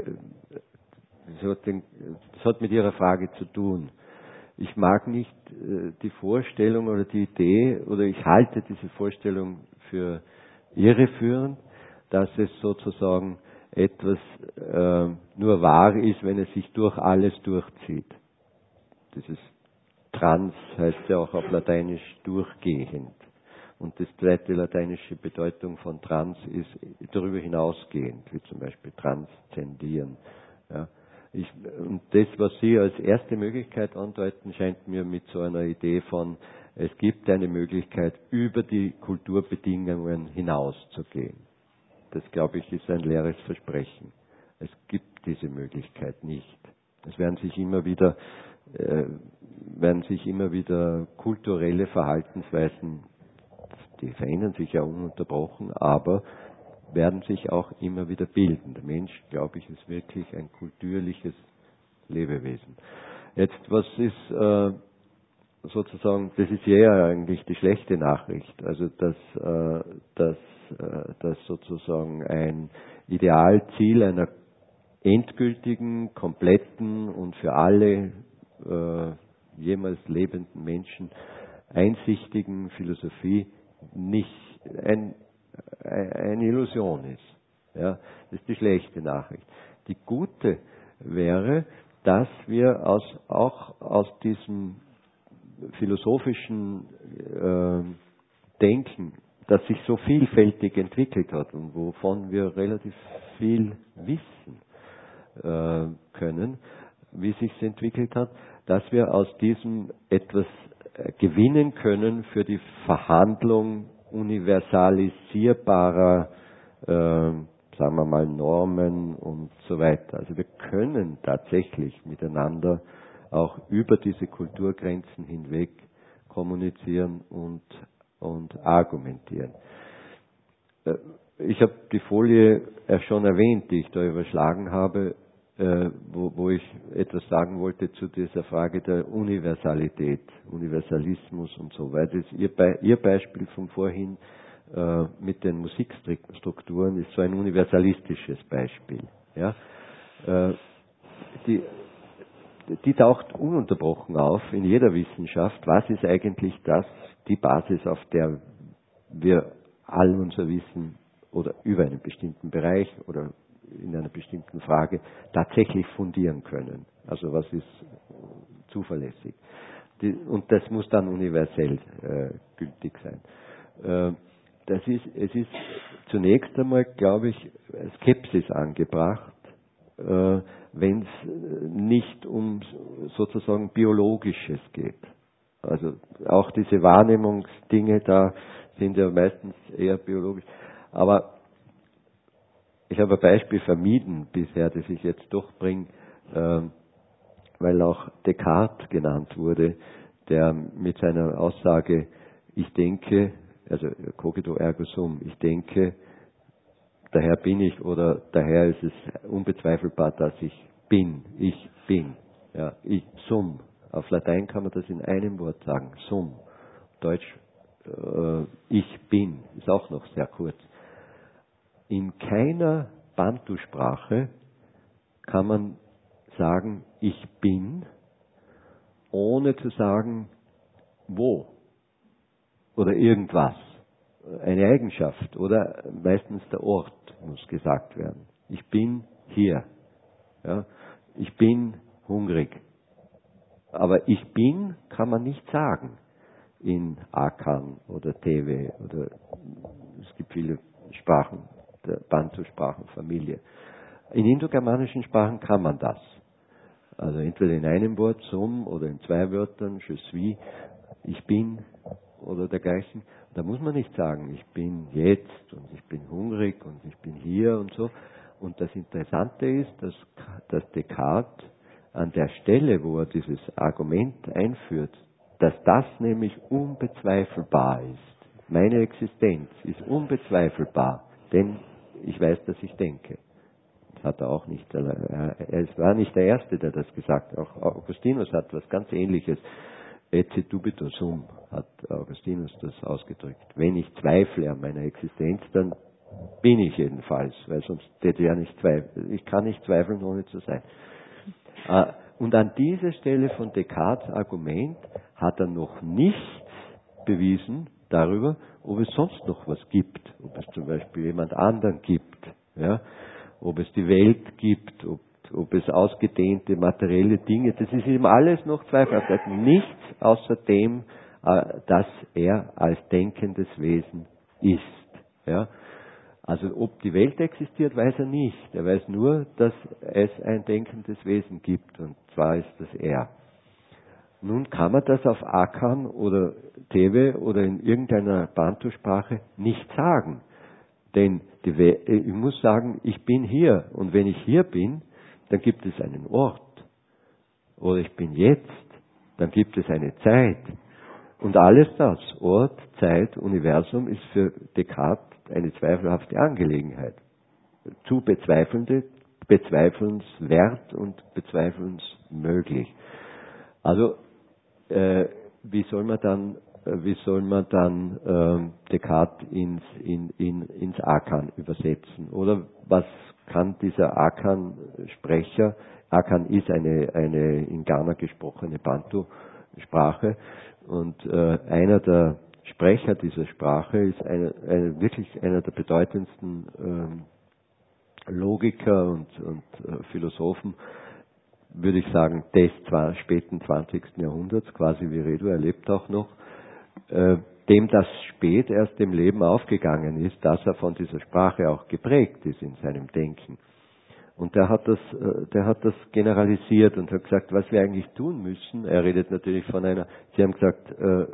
das, hat den, das hat mit Ihrer Frage zu tun. Ich mag nicht die Vorstellung oder die Idee, oder ich halte diese Vorstellung für irreführend, dass es sozusagen etwas äh, nur wahr ist, wenn es sich durch alles durchzieht. Dieses Trans heißt ja auch auf Lateinisch durchgehend. Und das zweite lateinische Bedeutung von trans ist darüber hinausgehend, wie zum Beispiel transzendieren. Ja. Ich, und das, was Sie als erste Möglichkeit andeuten, scheint mir mit so einer Idee von, es gibt eine Möglichkeit, über die Kulturbedingungen hinauszugehen. Das, glaube ich, ist ein leeres Versprechen. Es gibt diese Möglichkeit nicht. Es werden sich immer wieder, äh, werden sich immer wieder kulturelle Verhaltensweisen, die verändern sich ja ununterbrochen, aber werden sich auch immer wieder bilden. Der Mensch, glaube ich, ist wirklich ein kulturliches Lebewesen. Jetzt, was ist äh, sozusagen, das ist ja eigentlich die schlechte Nachricht, also dass, äh, dass, äh, dass sozusagen ein Idealziel einer endgültigen, kompletten und für alle äh, jemals lebenden Menschen einsichtigen Philosophie nicht ein, eine Illusion ist. Ja, das ist die schlechte Nachricht. Die gute wäre, dass wir aus, auch aus diesem philosophischen äh, Denken, das sich so vielfältig entwickelt hat und wovon wir relativ viel wissen äh, können, wie sich es entwickelt hat, dass wir aus diesem etwas äh, gewinnen können für die Verhandlung universalisierbarer, äh, sagen wir mal, Normen und so weiter. Also wir können tatsächlich miteinander auch über diese Kulturgrenzen hinweg kommunizieren und, und argumentieren. Ich habe die Folie schon erwähnt, die ich da überschlagen habe, wo, wo ich etwas sagen wollte zu dieser Frage der Universalität, Universalismus und so weiter. Ihr, Be- Ihr Beispiel von vorhin äh, mit den Musikstrukturen ist so ein universalistisches Beispiel. Ja? Äh, die, die taucht ununterbrochen auf in jeder Wissenschaft. Was ist eigentlich das, die Basis, auf der wir all unser Wissen oder über einen bestimmten Bereich oder in einer bestimmten Frage tatsächlich fundieren können? Also was ist zuverlässig? Die, und das muss dann universell äh, gültig sein. Äh, das ist, es ist zunächst einmal, glaube ich, Skepsis angebracht, äh, wenn es nicht um sozusagen Biologisches geht. Also auch diese Wahrnehmungsdinge da sind ja meistens eher biologisch. Aber ich habe ein Beispiel vermieden bisher, das ich jetzt durchbringe, äh, weil auch Descartes genannt wurde, der mit seiner Aussage, ich denke, also cogito ergo sum, ich denke, daher bin ich oder daher ist es unbezweifelbar, dass ich bin, ich bin, ja, ich sum. Auf Latein kann man das in einem Wort sagen, sum. Deutsch, äh, ich bin, ist auch noch sehr kurz. In keiner Bantu-Sprache kann man sagen, ich bin, ohne zu sagen, wo oder irgendwas. Eine Eigenschaft oder meistens der Ort muss gesagt werden. Ich bin hier. Ja? Ich bin hungrig. Aber ich bin kann man nicht sagen in Akan oder Tewe oder es gibt viele Sprachen der Bantu-Sprachenfamilie. In indogermanischen Sprachen kann man das. Also entweder in einem Wort, sum, oder in zwei Wörtern, je suis, ich bin oder dergleichen. Da muss man nicht sagen, ich bin jetzt und ich bin hungrig und ich bin hier und so. Und das Interessante ist, dass, dass Descartes an der Stelle, wo er dieses Argument einführt, dass das nämlich unbezweifelbar ist. Meine Existenz ist unbezweifelbar, denn ich weiß, dass ich denke. Das hat er auch nicht. Er war nicht der Erste, der das gesagt hat. Auch Augustinus hat was ganz Ähnliches. Ecce dubito sum, hat Augustinus das ausgedrückt. Wenn ich zweifle an meiner Existenz, dann bin ich jedenfalls, weil sonst hätte ich ja nicht zweifeln. Ich kann nicht zweifeln, ohne zu sein. Und an dieser Stelle von Descartes' Argument hat er noch nichts bewiesen darüber, ob es sonst noch was gibt, ob es zum Beispiel jemand anderen gibt, ja, ob es die Welt gibt, ob, ob es ausgedehnte materielle Dinge, das ist ihm alles noch zweifelhaft. Er hat nichts außer dem, dass er als denkendes Wesen ist. Ja. Also ob die Welt existiert, weiß er nicht. Er weiß nur, dass es ein denkendes Wesen gibt, und zwar ist das er. Nun kann man das auf Akan oder Tewe oder in irgendeiner Bantu-Sprache nicht sagen. Denn die We- ich muss sagen, ich bin hier. Und wenn ich hier bin, dann gibt es einen Ort. Oder ich bin jetzt, dann gibt es eine Zeit. Und alles das, Ort, Zeit, Universum, ist für Descartes eine zweifelhafte Angelegenheit. Zu bezweifelnde, bezweifelnswert und bezweifelnsmöglich. Also, äh, wie soll man dann, äh, wie soll man dann äh, Descartes ins, in, in, ins Akan übersetzen? Oder was kann dieser Akan-Sprecher, Akan ist eine, eine in Ghana gesprochene Bantu-Sprache, und äh, einer der Sprecher dieser Sprache ist eine, eine, wirklich einer der bedeutendsten ähm, Logiker und, und äh, Philosophen, würde ich sagen, des zwar späten zwanzigsten Jahrhunderts, quasi Viredo, er lebt auch noch, äh, dem das spät erst im Leben aufgegangen ist, dass er von dieser Sprache auch geprägt ist in seinem Denken. Und der hat das, der hat das generalisiert und hat gesagt, was wir eigentlich tun müssen. Er redet natürlich von einer, Sie haben gesagt, äh,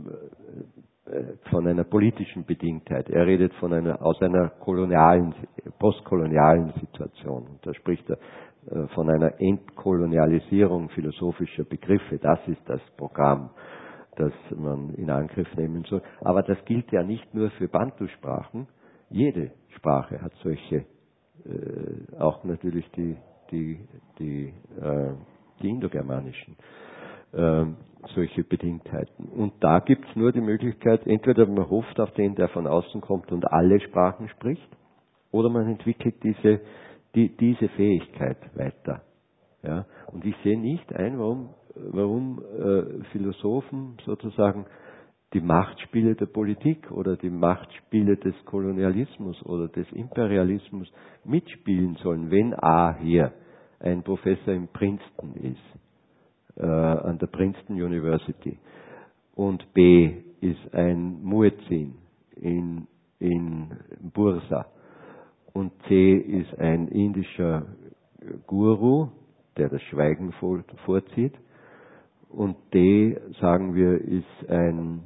von einer politischen Bedingtheit. Er redet von einer, aus einer kolonialen, postkolonialen Situation. Und da spricht er äh, von einer Entkolonialisierung philosophischer Begriffe. Das ist das Programm, das man in Angriff nehmen soll. Aber das gilt ja nicht nur für Bantu-Sprachen. Jede Sprache hat solche Äh, auch natürlich die, die, die, äh, die indogermanischen, äh, solche Bedingtheiten. Und da gibt es nur die Möglichkeit, entweder man hofft auf den, der von außen kommt und alle Sprachen spricht, oder man entwickelt diese, die, diese Fähigkeit weiter. Ja? Und ich sehe nicht ein, warum, warum äh, Philosophen sozusagen die Machtspiele der Politik oder die Machtspiele des Kolonialismus oder des Imperialismus mitspielen sollen, wenn A hier ein Professor in Princeton ist, äh, an der Princeton University, und B ist ein Muezzin in, in Bursa, und C ist ein indischer Guru, der das Schweigen vorzieht. Und D, sagen wir, ist ein,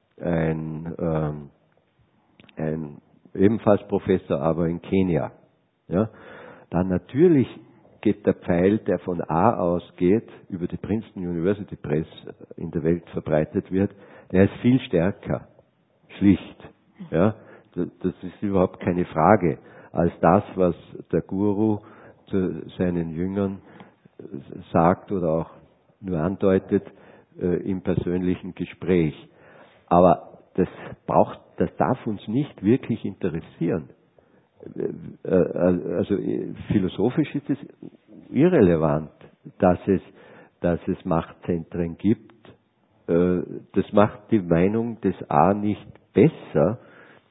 ein, ähm, ein ebenfalls Professor, aber in Kenia. Ja? Dann natürlich geht der Pfeil, der von A ausgeht, über die Princeton University Press in der Welt verbreitet wird, der ist viel stärker, schlicht. Ja? Das ist überhaupt keine Frage, als das, was der Guru zu seinen Jüngern sagt oder auch nur andeutet äh, im persönlichen Gespräch. Aber das braucht, das darf uns nicht wirklich interessieren. Äh, äh, also äh, philosophisch ist es irrelevant, dass es, dass es Machtzentren gibt. Äh, das macht die Meinung des A nicht besser,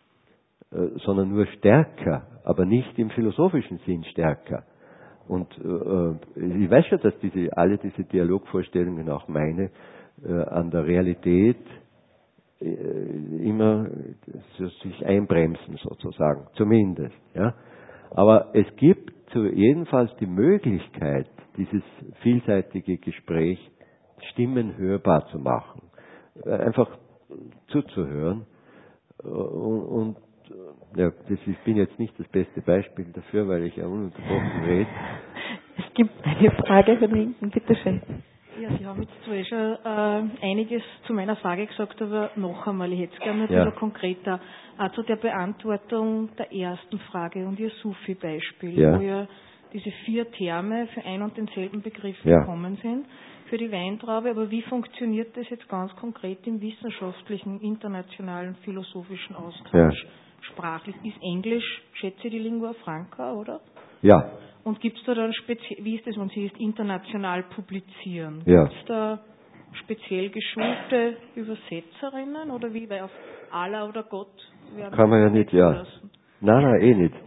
äh, sondern nur stärker, aber nicht im philosophischen Sinn stärker. Und äh, ich weiß schon, dass diese, alle diese Dialogvorstellungen, auch meine, äh, an der Realität äh, immer so sich einbremsen sozusagen, zumindest. Ja. Aber es gibt so jedenfalls die Möglichkeit, dieses vielseitige Gespräch Stimmen hörbar zu machen, äh, einfach zuzuhören und, und ja, das, ich bin jetzt nicht das beste Beispiel dafür, weil ich ja ununterbrochen rede. Es gibt eine Frage von hinten, bitteschön. Ja, Sie haben jetzt zwar eh schon äh, einiges zu meiner Frage gesagt, aber noch einmal, ich hätte es gerne ein ja. bisschen konkreter auch zu der Beantwortung der ersten Frage und Ihr Sufi-Beispiel, ja. wo ja diese vier Terme für ein und denselben Begriff ja. gekommen sind für die Weintraube, aber wie funktioniert das jetzt ganz konkret im wissenschaftlichen, internationalen, philosophischen Austausch? Ja. Sprachlich ist Englisch, schätze ich, die Lingua Franca, oder? Ja. Und gibt es da dann speziell, wie ist das, wenn Sie jetzt international publizieren? Ja. Gibt es da speziell geschulte Übersetzerinnen oder wie? Weil auf Allah oder Gott werden kann man ja nicht, ja. Lassen. Nein, nein, eh nicht.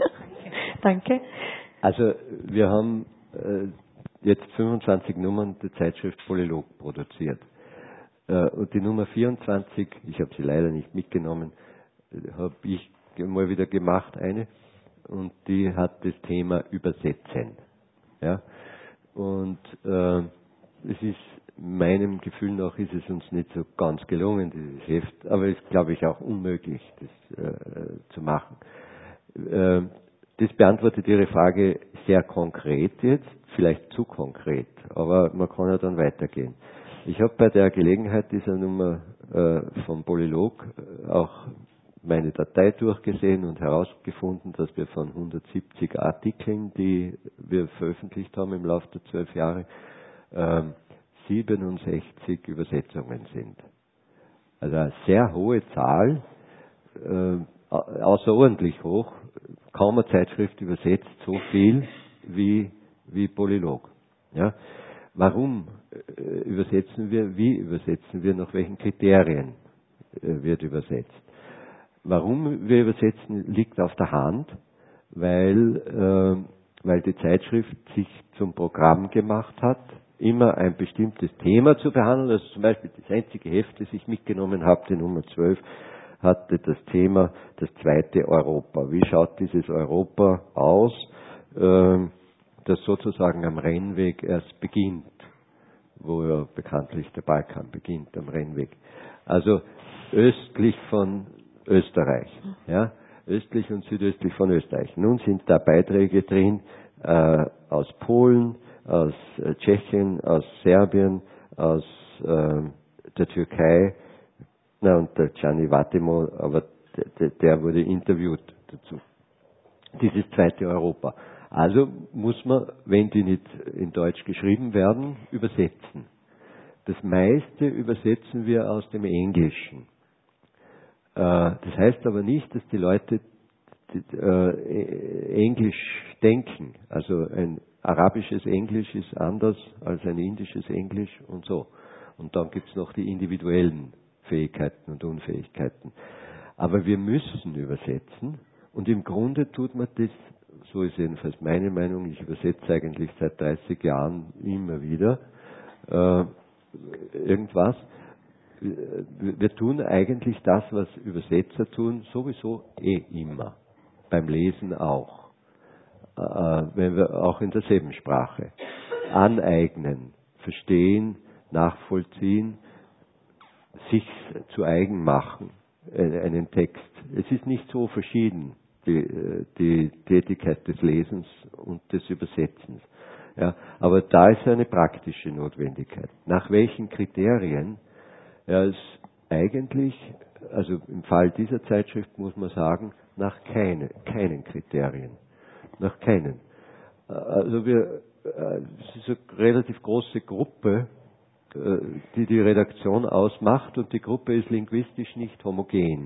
Danke. Also wir haben äh, jetzt fünfundzwanzig Nummern der Zeitschrift Polylog produziert. Äh, und die Nummer vierundzwanzig, ich habe sie leider nicht mitgenommen, habe ich mal wieder gemacht, eine, und die hat das Thema Übersetzen. Ja? Und äh, es ist, meinem Gefühl nach, ist es uns nicht so ganz gelungen, dieses Heft, aber es ist, glaube ich, auch unmöglich, das äh, zu machen. Äh, das beantwortet Ihre Frage sehr konkret jetzt, vielleicht zu konkret, aber man kann ja dann weitergehen. Ich habe bei der Gelegenheit dieser Nummer äh, vom Polylog auch meine Datei durchgesehen und herausgefunden, dass wir von hundertsiebzig Artikeln, die wir veröffentlicht haben im Laufe der zwölf Jahre, äh, siebenundsechzig Übersetzungen sind. Also eine sehr hohe Zahl, äh, außerordentlich hoch. Kaum eine Zeitschrift übersetzt so viel wie, wie Polylog. Ja? Warum äh, übersetzen wir? Wie übersetzen wir? Nach welchen Kriterien äh, wird übersetzt? Warum wir übersetzen, liegt auf der Hand, weil, äh, weil die Zeitschrift sich zum Programm gemacht hat, immer ein bestimmtes Thema zu behandeln. Also zum Beispiel das einzige Heft, das ich mitgenommen habe, die Nummer zwölf, hatte das Thema das zweite Europa. Wie schaut dieses Europa aus, äh, das sozusagen am Rennweg erst beginnt, wo ja bekanntlich der Balkan beginnt, am Rennweg. Also östlich von Österreich, ja, östlich und südöstlich von Österreich. Nun sind da Beiträge drin äh, aus Polen, aus äh, Tschechien, aus Serbien, aus äh, der Türkei, na und der Gianni Vattimo, aber der, der wurde interviewt dazu. Dieses zweite Europa. Also muss man, wenn die nicht in Deutsch geschrieben werden, übersetzen. Das meiste übersetzen wir aus dem Englischen. Das heißt aber nicht, dass die Leute Englisch denken. Also ein arabisches Englisch ist anders als ein indisches Englisch und so. Und dann gibt es noch die individuellen Fähigkeiten und Unfähigkeiten. Aber wir müssen übersetzen und im Grunde tut man das, so ist jedenfalls meine Meinung, ich übersetze eigentlich seit dreißig Jahren immer wieder äh, irgendwas. Wir tun eigentlich das, was Übersetzer tun, sowieso eh immer. Beim Lesen auch. äh, wenn wir auch in derselben Sprache aneignen, verstehen, nachvollziehen, sich zu eigen machen, einen Text. Es ist nicht so verschieden, die, die Tätigkeit des Lesens und des Übersetzens. Ja, aber da ist eine praktische Notwendigkeit. Nach welchen Kriterien? Ja, es eigentlich, also im Fall dieser Zeitschrift muss man sagen, nach keine, keinen Kriterien. Nach keinen. Also wir, es ist eine relativ große Gruppe, die die Redaktion ausmacht, und die Gruppe ist linguistisch nicht homogen.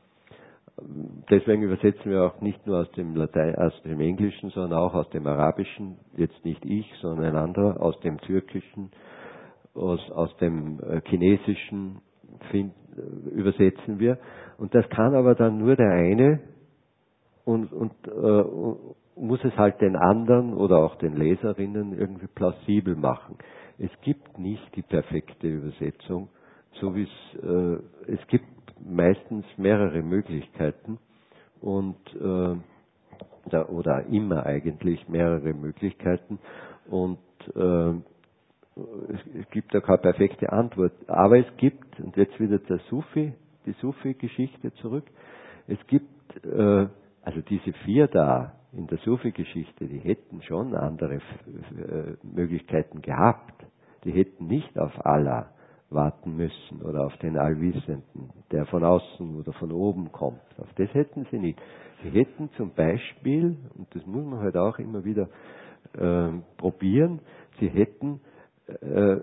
Deswegen übersetzen wir auch nicht nur aus dem Latein, aus dem Englischen, sondern auch aus dem Arabischen, jetzt nicht ich, sondern ein anderer, aus dem Türkischen, aus, aus dem Chinesischen find, übersetzen wir. Und das kann aber dann nur der eine und, und äh, muss es halt den anderen oder auch den Leserinnen irgendwie plausibel machen. Es gibt nicht die perfekte Übersetzung, so wie es, äh, es gibt meistens mehrere Möglichkeiten und äh, da, oder immer eigentlich mehrere Möglichkeiten und äh, es, es gibt da keine perfekte Antwort. Aber es gibt, und jetzt wieder der Sufi, die Sufi-Geschichte zurück, es gibt, äh, also diese vier da in der Sufi-Geschichte, die hätten schon andere äh, Möglichkeiten gehabt. Die hätten nicht auf Allah warten müssen oder auf den Allwissenden, der von außen oder von oben kommt. Auf das hätten sie nicht. Sie hätten zum Beispiel, und das muss man halt auch immer wieder äh, probieren, sie hätten äh,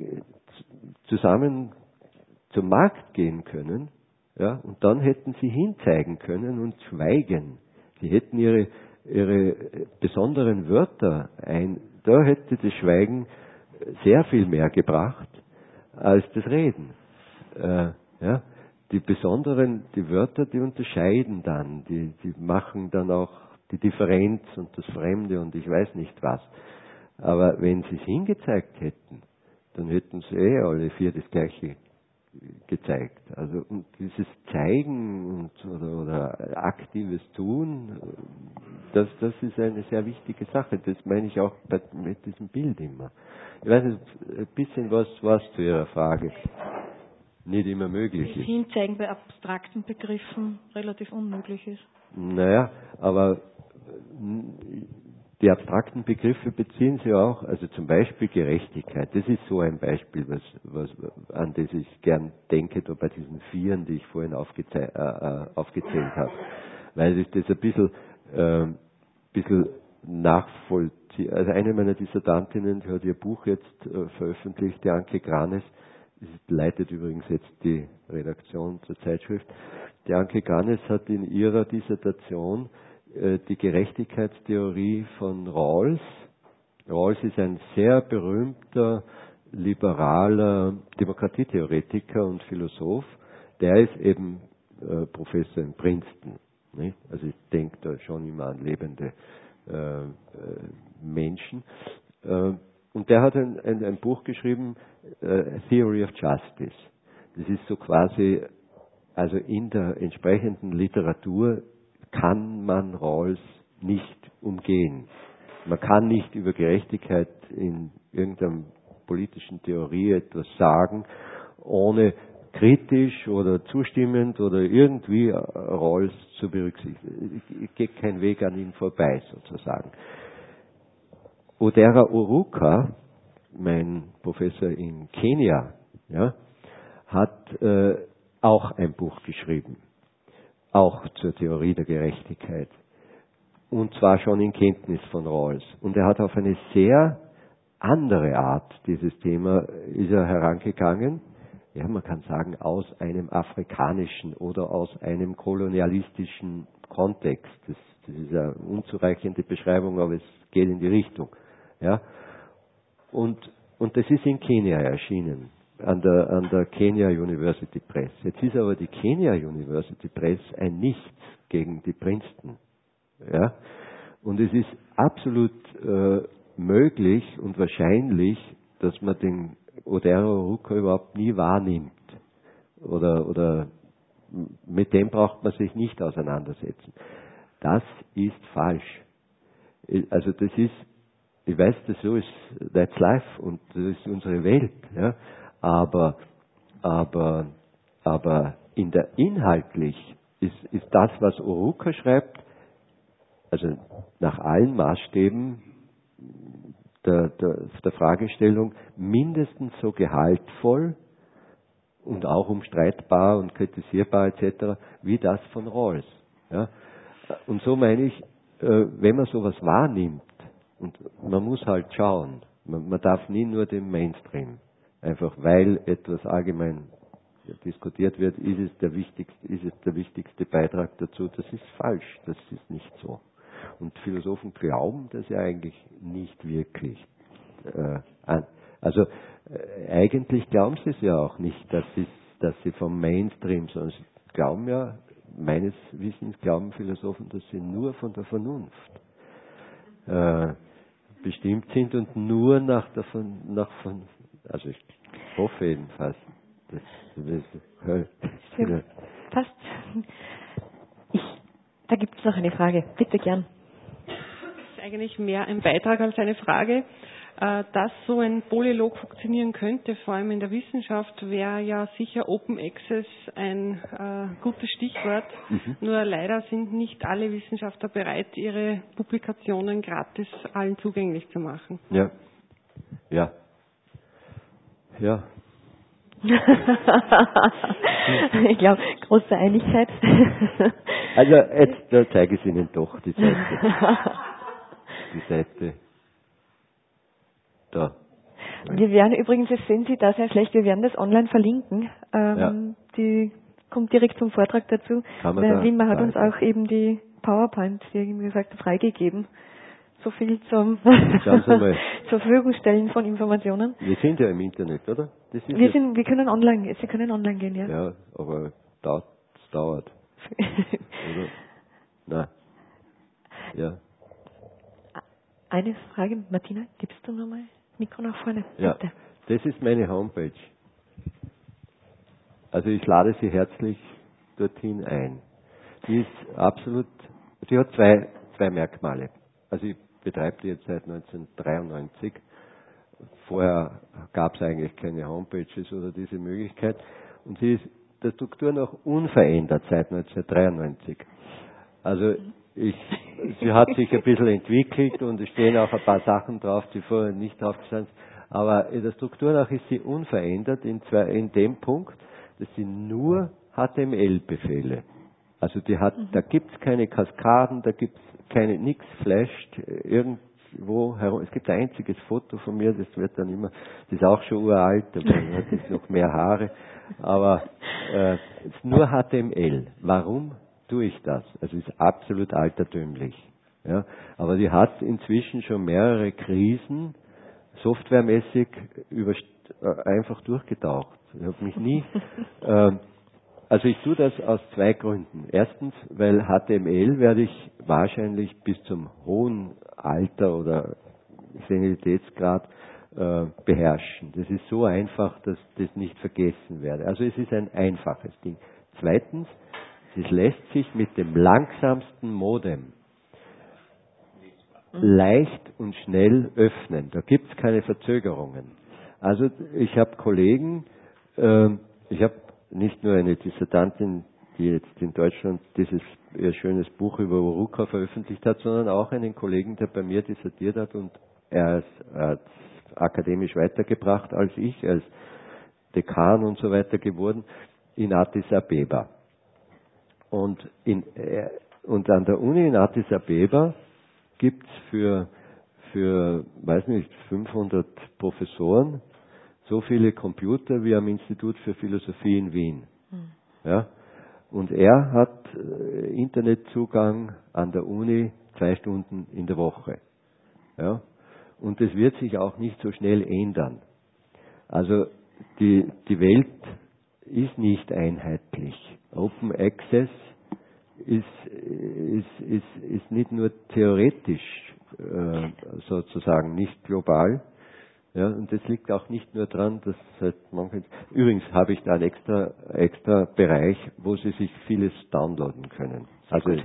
zusammen zum Markt gehen können, ja, und dann hätten sie hinzeigen können und schweigen. Sie hätten ihre, ihre besonderen Wörter ein, da hätte das Schweigen sehr viel mehr gebracht als das Reden. Äh, ja, die besonderen, die Wörter, die unterscheiden dann, die, die machen dann auch die Differenz und das Fremde und ich weiß nicht was. Aber wenn sie es hingezeigt hätten, dann hätten sie eh alle vier das Gleiche gezeigt. Also und dieses Zeigen und, oder, oder aktives Tun, das, das ist eine sehr wichtige Sache. Das meine ich auch bei, mit diesem Bild immer. Ich weiß nicht, ein bisschen was, was zu Ihrer Frage nicht immer möglich ist. Das Hinzeigen bei abstrakten Begriffen relativ unmöglich ist. Naja, aber die abstrakten Begriffe beziehen sich auch, also zum Beispiel Gerechtigkeit. Das ist so ein Beispiel, was, was, an das ich gern denke, da bei diesen Vieren, die ich vorhin aufgezählt, äh, aufgezählt habe. Weil ich das ein bisschen, äh, bisschen nachvollziehe. Also eine meiner Dissertantinnen, die hat ihr Buch jetzt äh, veröffentlicht, die Anke Granes, das leitet übrigens jetzt die Redaktion zur Zeitschrift. Die Anke Granes hat in ihrer Dissertation die Gerechtigkeitstheorie von Rawls. Rawls ist ein sehr berühmter, liberaler Demokratietheoretiker und Philosoph. Der ist eben äh, Professor in Princeton. Nicht? Also ich denke da schon immer an lebende äh, äh, Menschen. Äh, und der hat ein, ein, ein Buch geschrieben, äh, Theory of Justice. Das ist so quasi, also in der entsprechenden Literatur kann man Rawls nicht umgehen. Man kann nicht über Gerechtigkeit in irgendeiner politischen Theorie etwas sagen, ohne kritisch oder zustimmend oder irgendwie Rawls zu berücksichtigen. Es geht kein Weg an ihm vorbei, sozusagen. Odera Oruka, mein Professor in Kenia, ja, hat äh, auch ein Buch geschrieben. Auch zur Theorie der Gerechtigkeit. Und zwar schon in Kenntnis von Rawls. Und er hat auf eine sehr andere Art dieses Thema ist er herangegangen. Ja, man kann sagen, aus einem afrikanischen oder aus einem kolonialistischen Kontext. Das, das ist eine unzureichende Beschreibung, aber es geht in die Richtung. Ja. Und, und das ist in Kenia erschienen. An der, an der Kenya University Press. Jetzt ist aber die Kenya University Press ein Nichts gegen die Princeton. Ja? Und es ist absolut äh, möglich und wahrscheinlich, dass man den Odera Oruka überhaupt nie wahrnimmt. Oder, oder mit dem braucht man sich nicht auseinandersetzen. Das ist falsch. also das ist, ich weiß, das so ist, that's life und das ist unsere Welt, ja. Aber, aber, aber in der inhaltlich ist, ist das, was Oruka schreibt, also nach allen Maßstäben der, der, der Fragestellung mindestens so gehaltvoll und auch umstreitbar und kritisierbar et cetera wie das von Rawls. Ja. Und so meine ich, wenn man sowas wahrnimmt, und man muss halt schauen, man, man darf nie nur den Mainstream, einfach weil etwas allgemein diskutiert wird, ist es der wichtigste, ist es der wichtigste Beitrag dazu. Das ist falsch, das ist nicht so. Und Philosophen glauben das ja eigentlich nicht wirklich äh, an. Also äh, eigentlich glauben sie es ja auch nicht, dass sie, dass sie vom Mainstream, sondern sie glauben ja, meines Wissens glauben Philosophen, dass sie nur von der Vernunft äh, bestimmt sind und nur nach der von, nach von, also ich hoffe jedenfalls. Das, das, das, ja, passt. Ich, da gibt es noch eine Frage. Bitte gern. Das ist eigentlich mehr ein Beitrag als eine Frage. Dass so ein Polylog funktionieren könnte, vor allem in der Wissenschaft, wäre ja sicher Open Access ein äh, gutes Stichwort. Mhm. Nur leider sind nicht alle Wissenschaftler bereit, ihre Publikationen gratis allen zugänglich zu machen. Ja. Ja. Ja. Ich glaube, große Einigkeit. Also jetzt da zeige ich Ihnen doch die Seite. Die Seite. Da. Wir werden übrigens, das sehen Sie da sehr schlecht, wir werden das online verlinken. Ähm, ja. Die kommt direkt zum Vortrag dazu. Weil Wilma hat uns auch eben die PowerPoint, wie gesagt, freigegeben. So viel zum zur Verfügung stellen von Informationen. Wir sind ja im Internet, oder? Das ist wir, sind, wir können online, Sie können online gehen, ja. Ja, aber das dauert. Oder? Nein. Ja. Eine Frage, Martina, gibst du nochmal Mikro nach vorne? Ja, bitte. Das ist meine Homepage. Also ich lade Sie herzlich dorthin ein. Die ist absolut, sie hat zwei, zwei Merkmale. Also ich betreibe die jetzt seit neunzehnhundertdreiundneunzig. Vorher gab es eigentlich keine Homepages oder diese Möglichkeit. Und sie ist der Struktur noch unverändert seit neunzehnhundertdreiundneunzig. Also ich, sie hat sich ein bisschen entwickelt und es stehen auch ein paar Sachen drauf, die vorher nicht drauf gestanden sind. Aber in der Struktur nach ist sie unverändert in, zwei, in dem Punkt, dass sie nur H T M L-Befehle. Also die hat, mhm. da gibt es keine Kaskaden, da gibt es keine, nichts flasht irgendwo herum. Es gibt ein einziges Foto von mir, das wird dann immer, das ist auch schon uralt, aber hat jetzt noch mehr Haare. Aber äh, es ist nur H T M L. Warum tue ich das? Also es ist absolut altertümlich. Ja? Aber die hat inzwischen schon mehrere Krisen softwaremäßig über, äh, einfach durchgetaucht. Ich habe mich nie... äh, also ich tue das aus zwei Gründen. Erstens, weil H T M L werde ich wahrscheinlich bis zum hohen Alter oder Senioritätsgrad äh, beherrschen. Das ist so einfach, dass das nicht vergessen werde. Also es ist ein einfaches Ding. Zweitens, es lässt sich mit dem langsamsten Modem leicht und schnell öffnen. Da gibt es keine Verzögerungen. Also ich habe Kollegen, äh, ich habe nicht nur eine Dissertantin, die jetzt in Deutschland dieses ihr schönes Buch über Oruka veröffentlicht hat, sondern auch einen Kollegen, der bei mir dissertiert hat und er ist äh, akademisch weitergebracht als ich, als Dekan und so weiter geworden, in Addis Abeba. Und, in, äh, und an der Uni in Addis Abeba gibt es für, für, weiß nicht, fünfhundert Professoren so viele Computer wie am Institut für Philosophie in Wien. Mhm. Ja? Und er hat äh, Internetzugang an der Uni zwei Stunden in der Woche. Ja? Und das wird sich auch nicht so schnell ändern. Also die, die Welt ist nicht einheitlich. Open Access ist, ist, ist, ist nicht nur theoretisch äh, sozusagen nicht global. Ja, und das liegt auch nicht nur daran, dass halt manche, übrigens habe ich da einen extra, extra Bereich, wo Sie sich vieles downloaden können. Also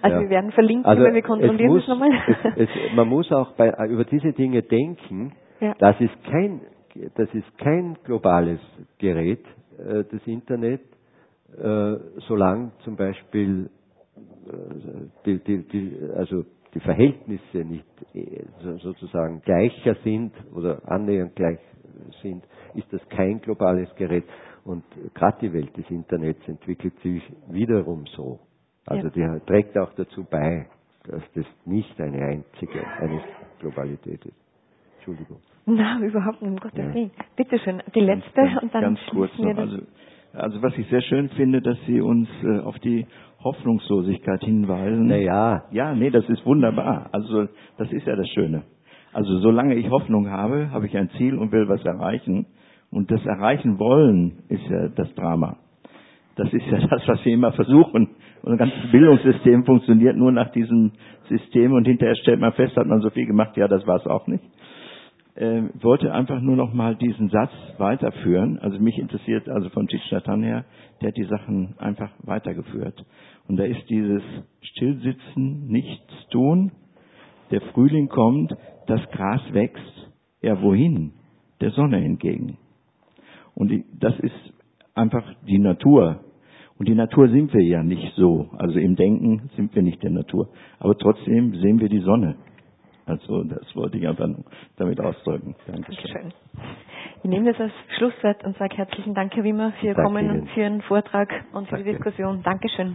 Also ja. wir werden verlinken, also aber wir kontrollieren es nochmal. Es, es, man muss auch bei, über diese Dinge denken, ja. das ist kein, das ist kein globales Gerät, äh, das Internet, äh, solange zum Beispiel äh, die, die, die, also die Verhältnisse nicht äh, sozusagen gleicher sind oder annähernd gleich sind, ist das kein globales Gerät. Und gerade die Welt des Internets entwickelt sich wiederum so. Also ja. die trägt auch dazu bei, dass das nicht eine einzige, eine Globalität ist. Entschuldigung. Nein, überhaupt nicht, um Gottes Willen. Ja. Bitte schön, die letzte ganz, ganz, und dann ganz kurz noch. Also, also was ich sehr schön finde, dass Sie uns äh, auf die Hoffnungslosigkeit hinweisen. Naja. Ja, nee, das ist wunderbar. Also das ist ja das Schöne. Also solange ich Hoffnung habe, habe ich ein Ziel und will was erreichen. Und das Erreichen wollen ist ja das Drama. Das ist ja das, was wir immer versuchen. Und das ganze Bildungssystem funktioniert nur nach diesem System und hinterher stellt man fest, hat man so viel gemacht, ja, das war es auch nicht. Ich äh, wollte einfach nur noch mal diesen Satz weiterführen. Also mich interessiert, also von Thich Nhat Hanh her, der hat die Sachen einfach weitergeführt. Und da ist dieses Stillsitzen, nichts tun, der Frühling kommt, das Gras wächst. Ja, wohin? Der Sonne entgegen. Und die, das ist einfach die Natur. Und die Natur sind wir ja nicht so. Also im Denken sind wir nicht der Natur. Aber trotzdem sehen wir die Sonne. Also das wollte ich einfach damit ausdrücken. Dankeschön. Dankeschön. Ich nehme das als Schlusswort und sage herzlichen Dank, Herr Wimmer, für Ihr Danke Kommen Ihnen. und für Ihren Vortrag und für Danke. die Diskussion. Dankeschön.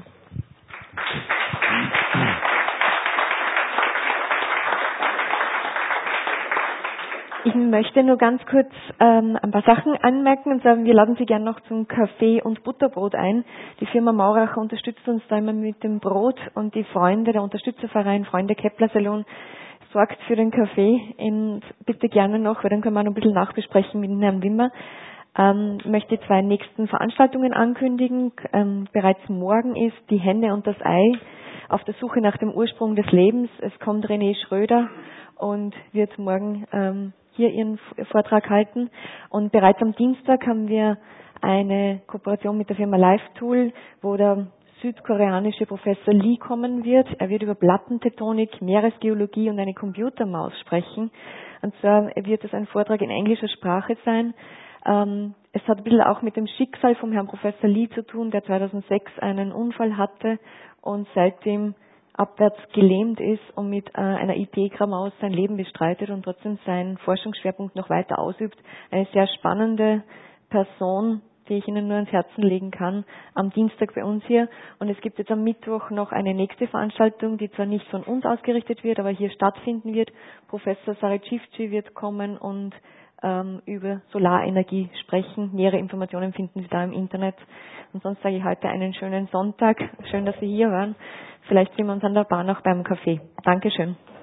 Ich möchte nur ganz kurz ähm, ein paar Sachen anmerken und sagen, wir laden Sie gerne noch zum Kaffee und Butterbrot ein. Die Firma Mauracher unterstützt uns da immer mit dem Brot und die Freunde, der Unterstützerverein Freunde Kepler Salon sorgt für den Kaffee und bitte gerne noch, weil dann können wir noch ein bisschen nachbesprechen mit Herrn Wimmer. Ähm, möchte zwei nächsten Veranstaltungen ankündigen. Ähm, bereits morgen ist die Henne und das Ei auf der Suche nach dem Ursprung des Lebens. Es kommt René Schröder und wird morgen ähm, hier Ihren Vortrag halten. Und bereits am Dienstag haben wir eine Kooperation mit der Firma LiveTool, wo der südkoreanische Professor Lee kommen wird. Er wird über Plattentektonik, Meeresgeologie und eine Computermaus sprechen. Und zwar wird es ein Vortrag in englischer Sprache sein. Ähm, es hat ein bisschen auch mit dem Schicksal vom Herrn Professor Lee zu tun, der zweitausendsechs einen Unfall hatte und seitdem abwärts gelähmt ist und mit äh, einer I T-Maus sein Leben bestreitet und trotzdem seinen Forschungsschwerpunkt noch weiter ausübt. Eine sehr spannende Person, die ich Ihnen nur ans Herzen legen kann, am Dienstag bei uns hier. Und es gibt jetzt am Mittwoch noch eine nächste Veranstaltung, die zwar nicht von uns ausgerichtet wird, aber hier stattfinden wird. Professor Saricivci wird kommen und ähm, über Solarenergie sprechen. Nähere Informationen finden Sie da im Internet. Und sonst sage ich heute einen schönen Sonntag. Schön, dass Sie hier waren. Vielleicht sehen wir uns an der Bar noch beim Kaffee. Dankeschön.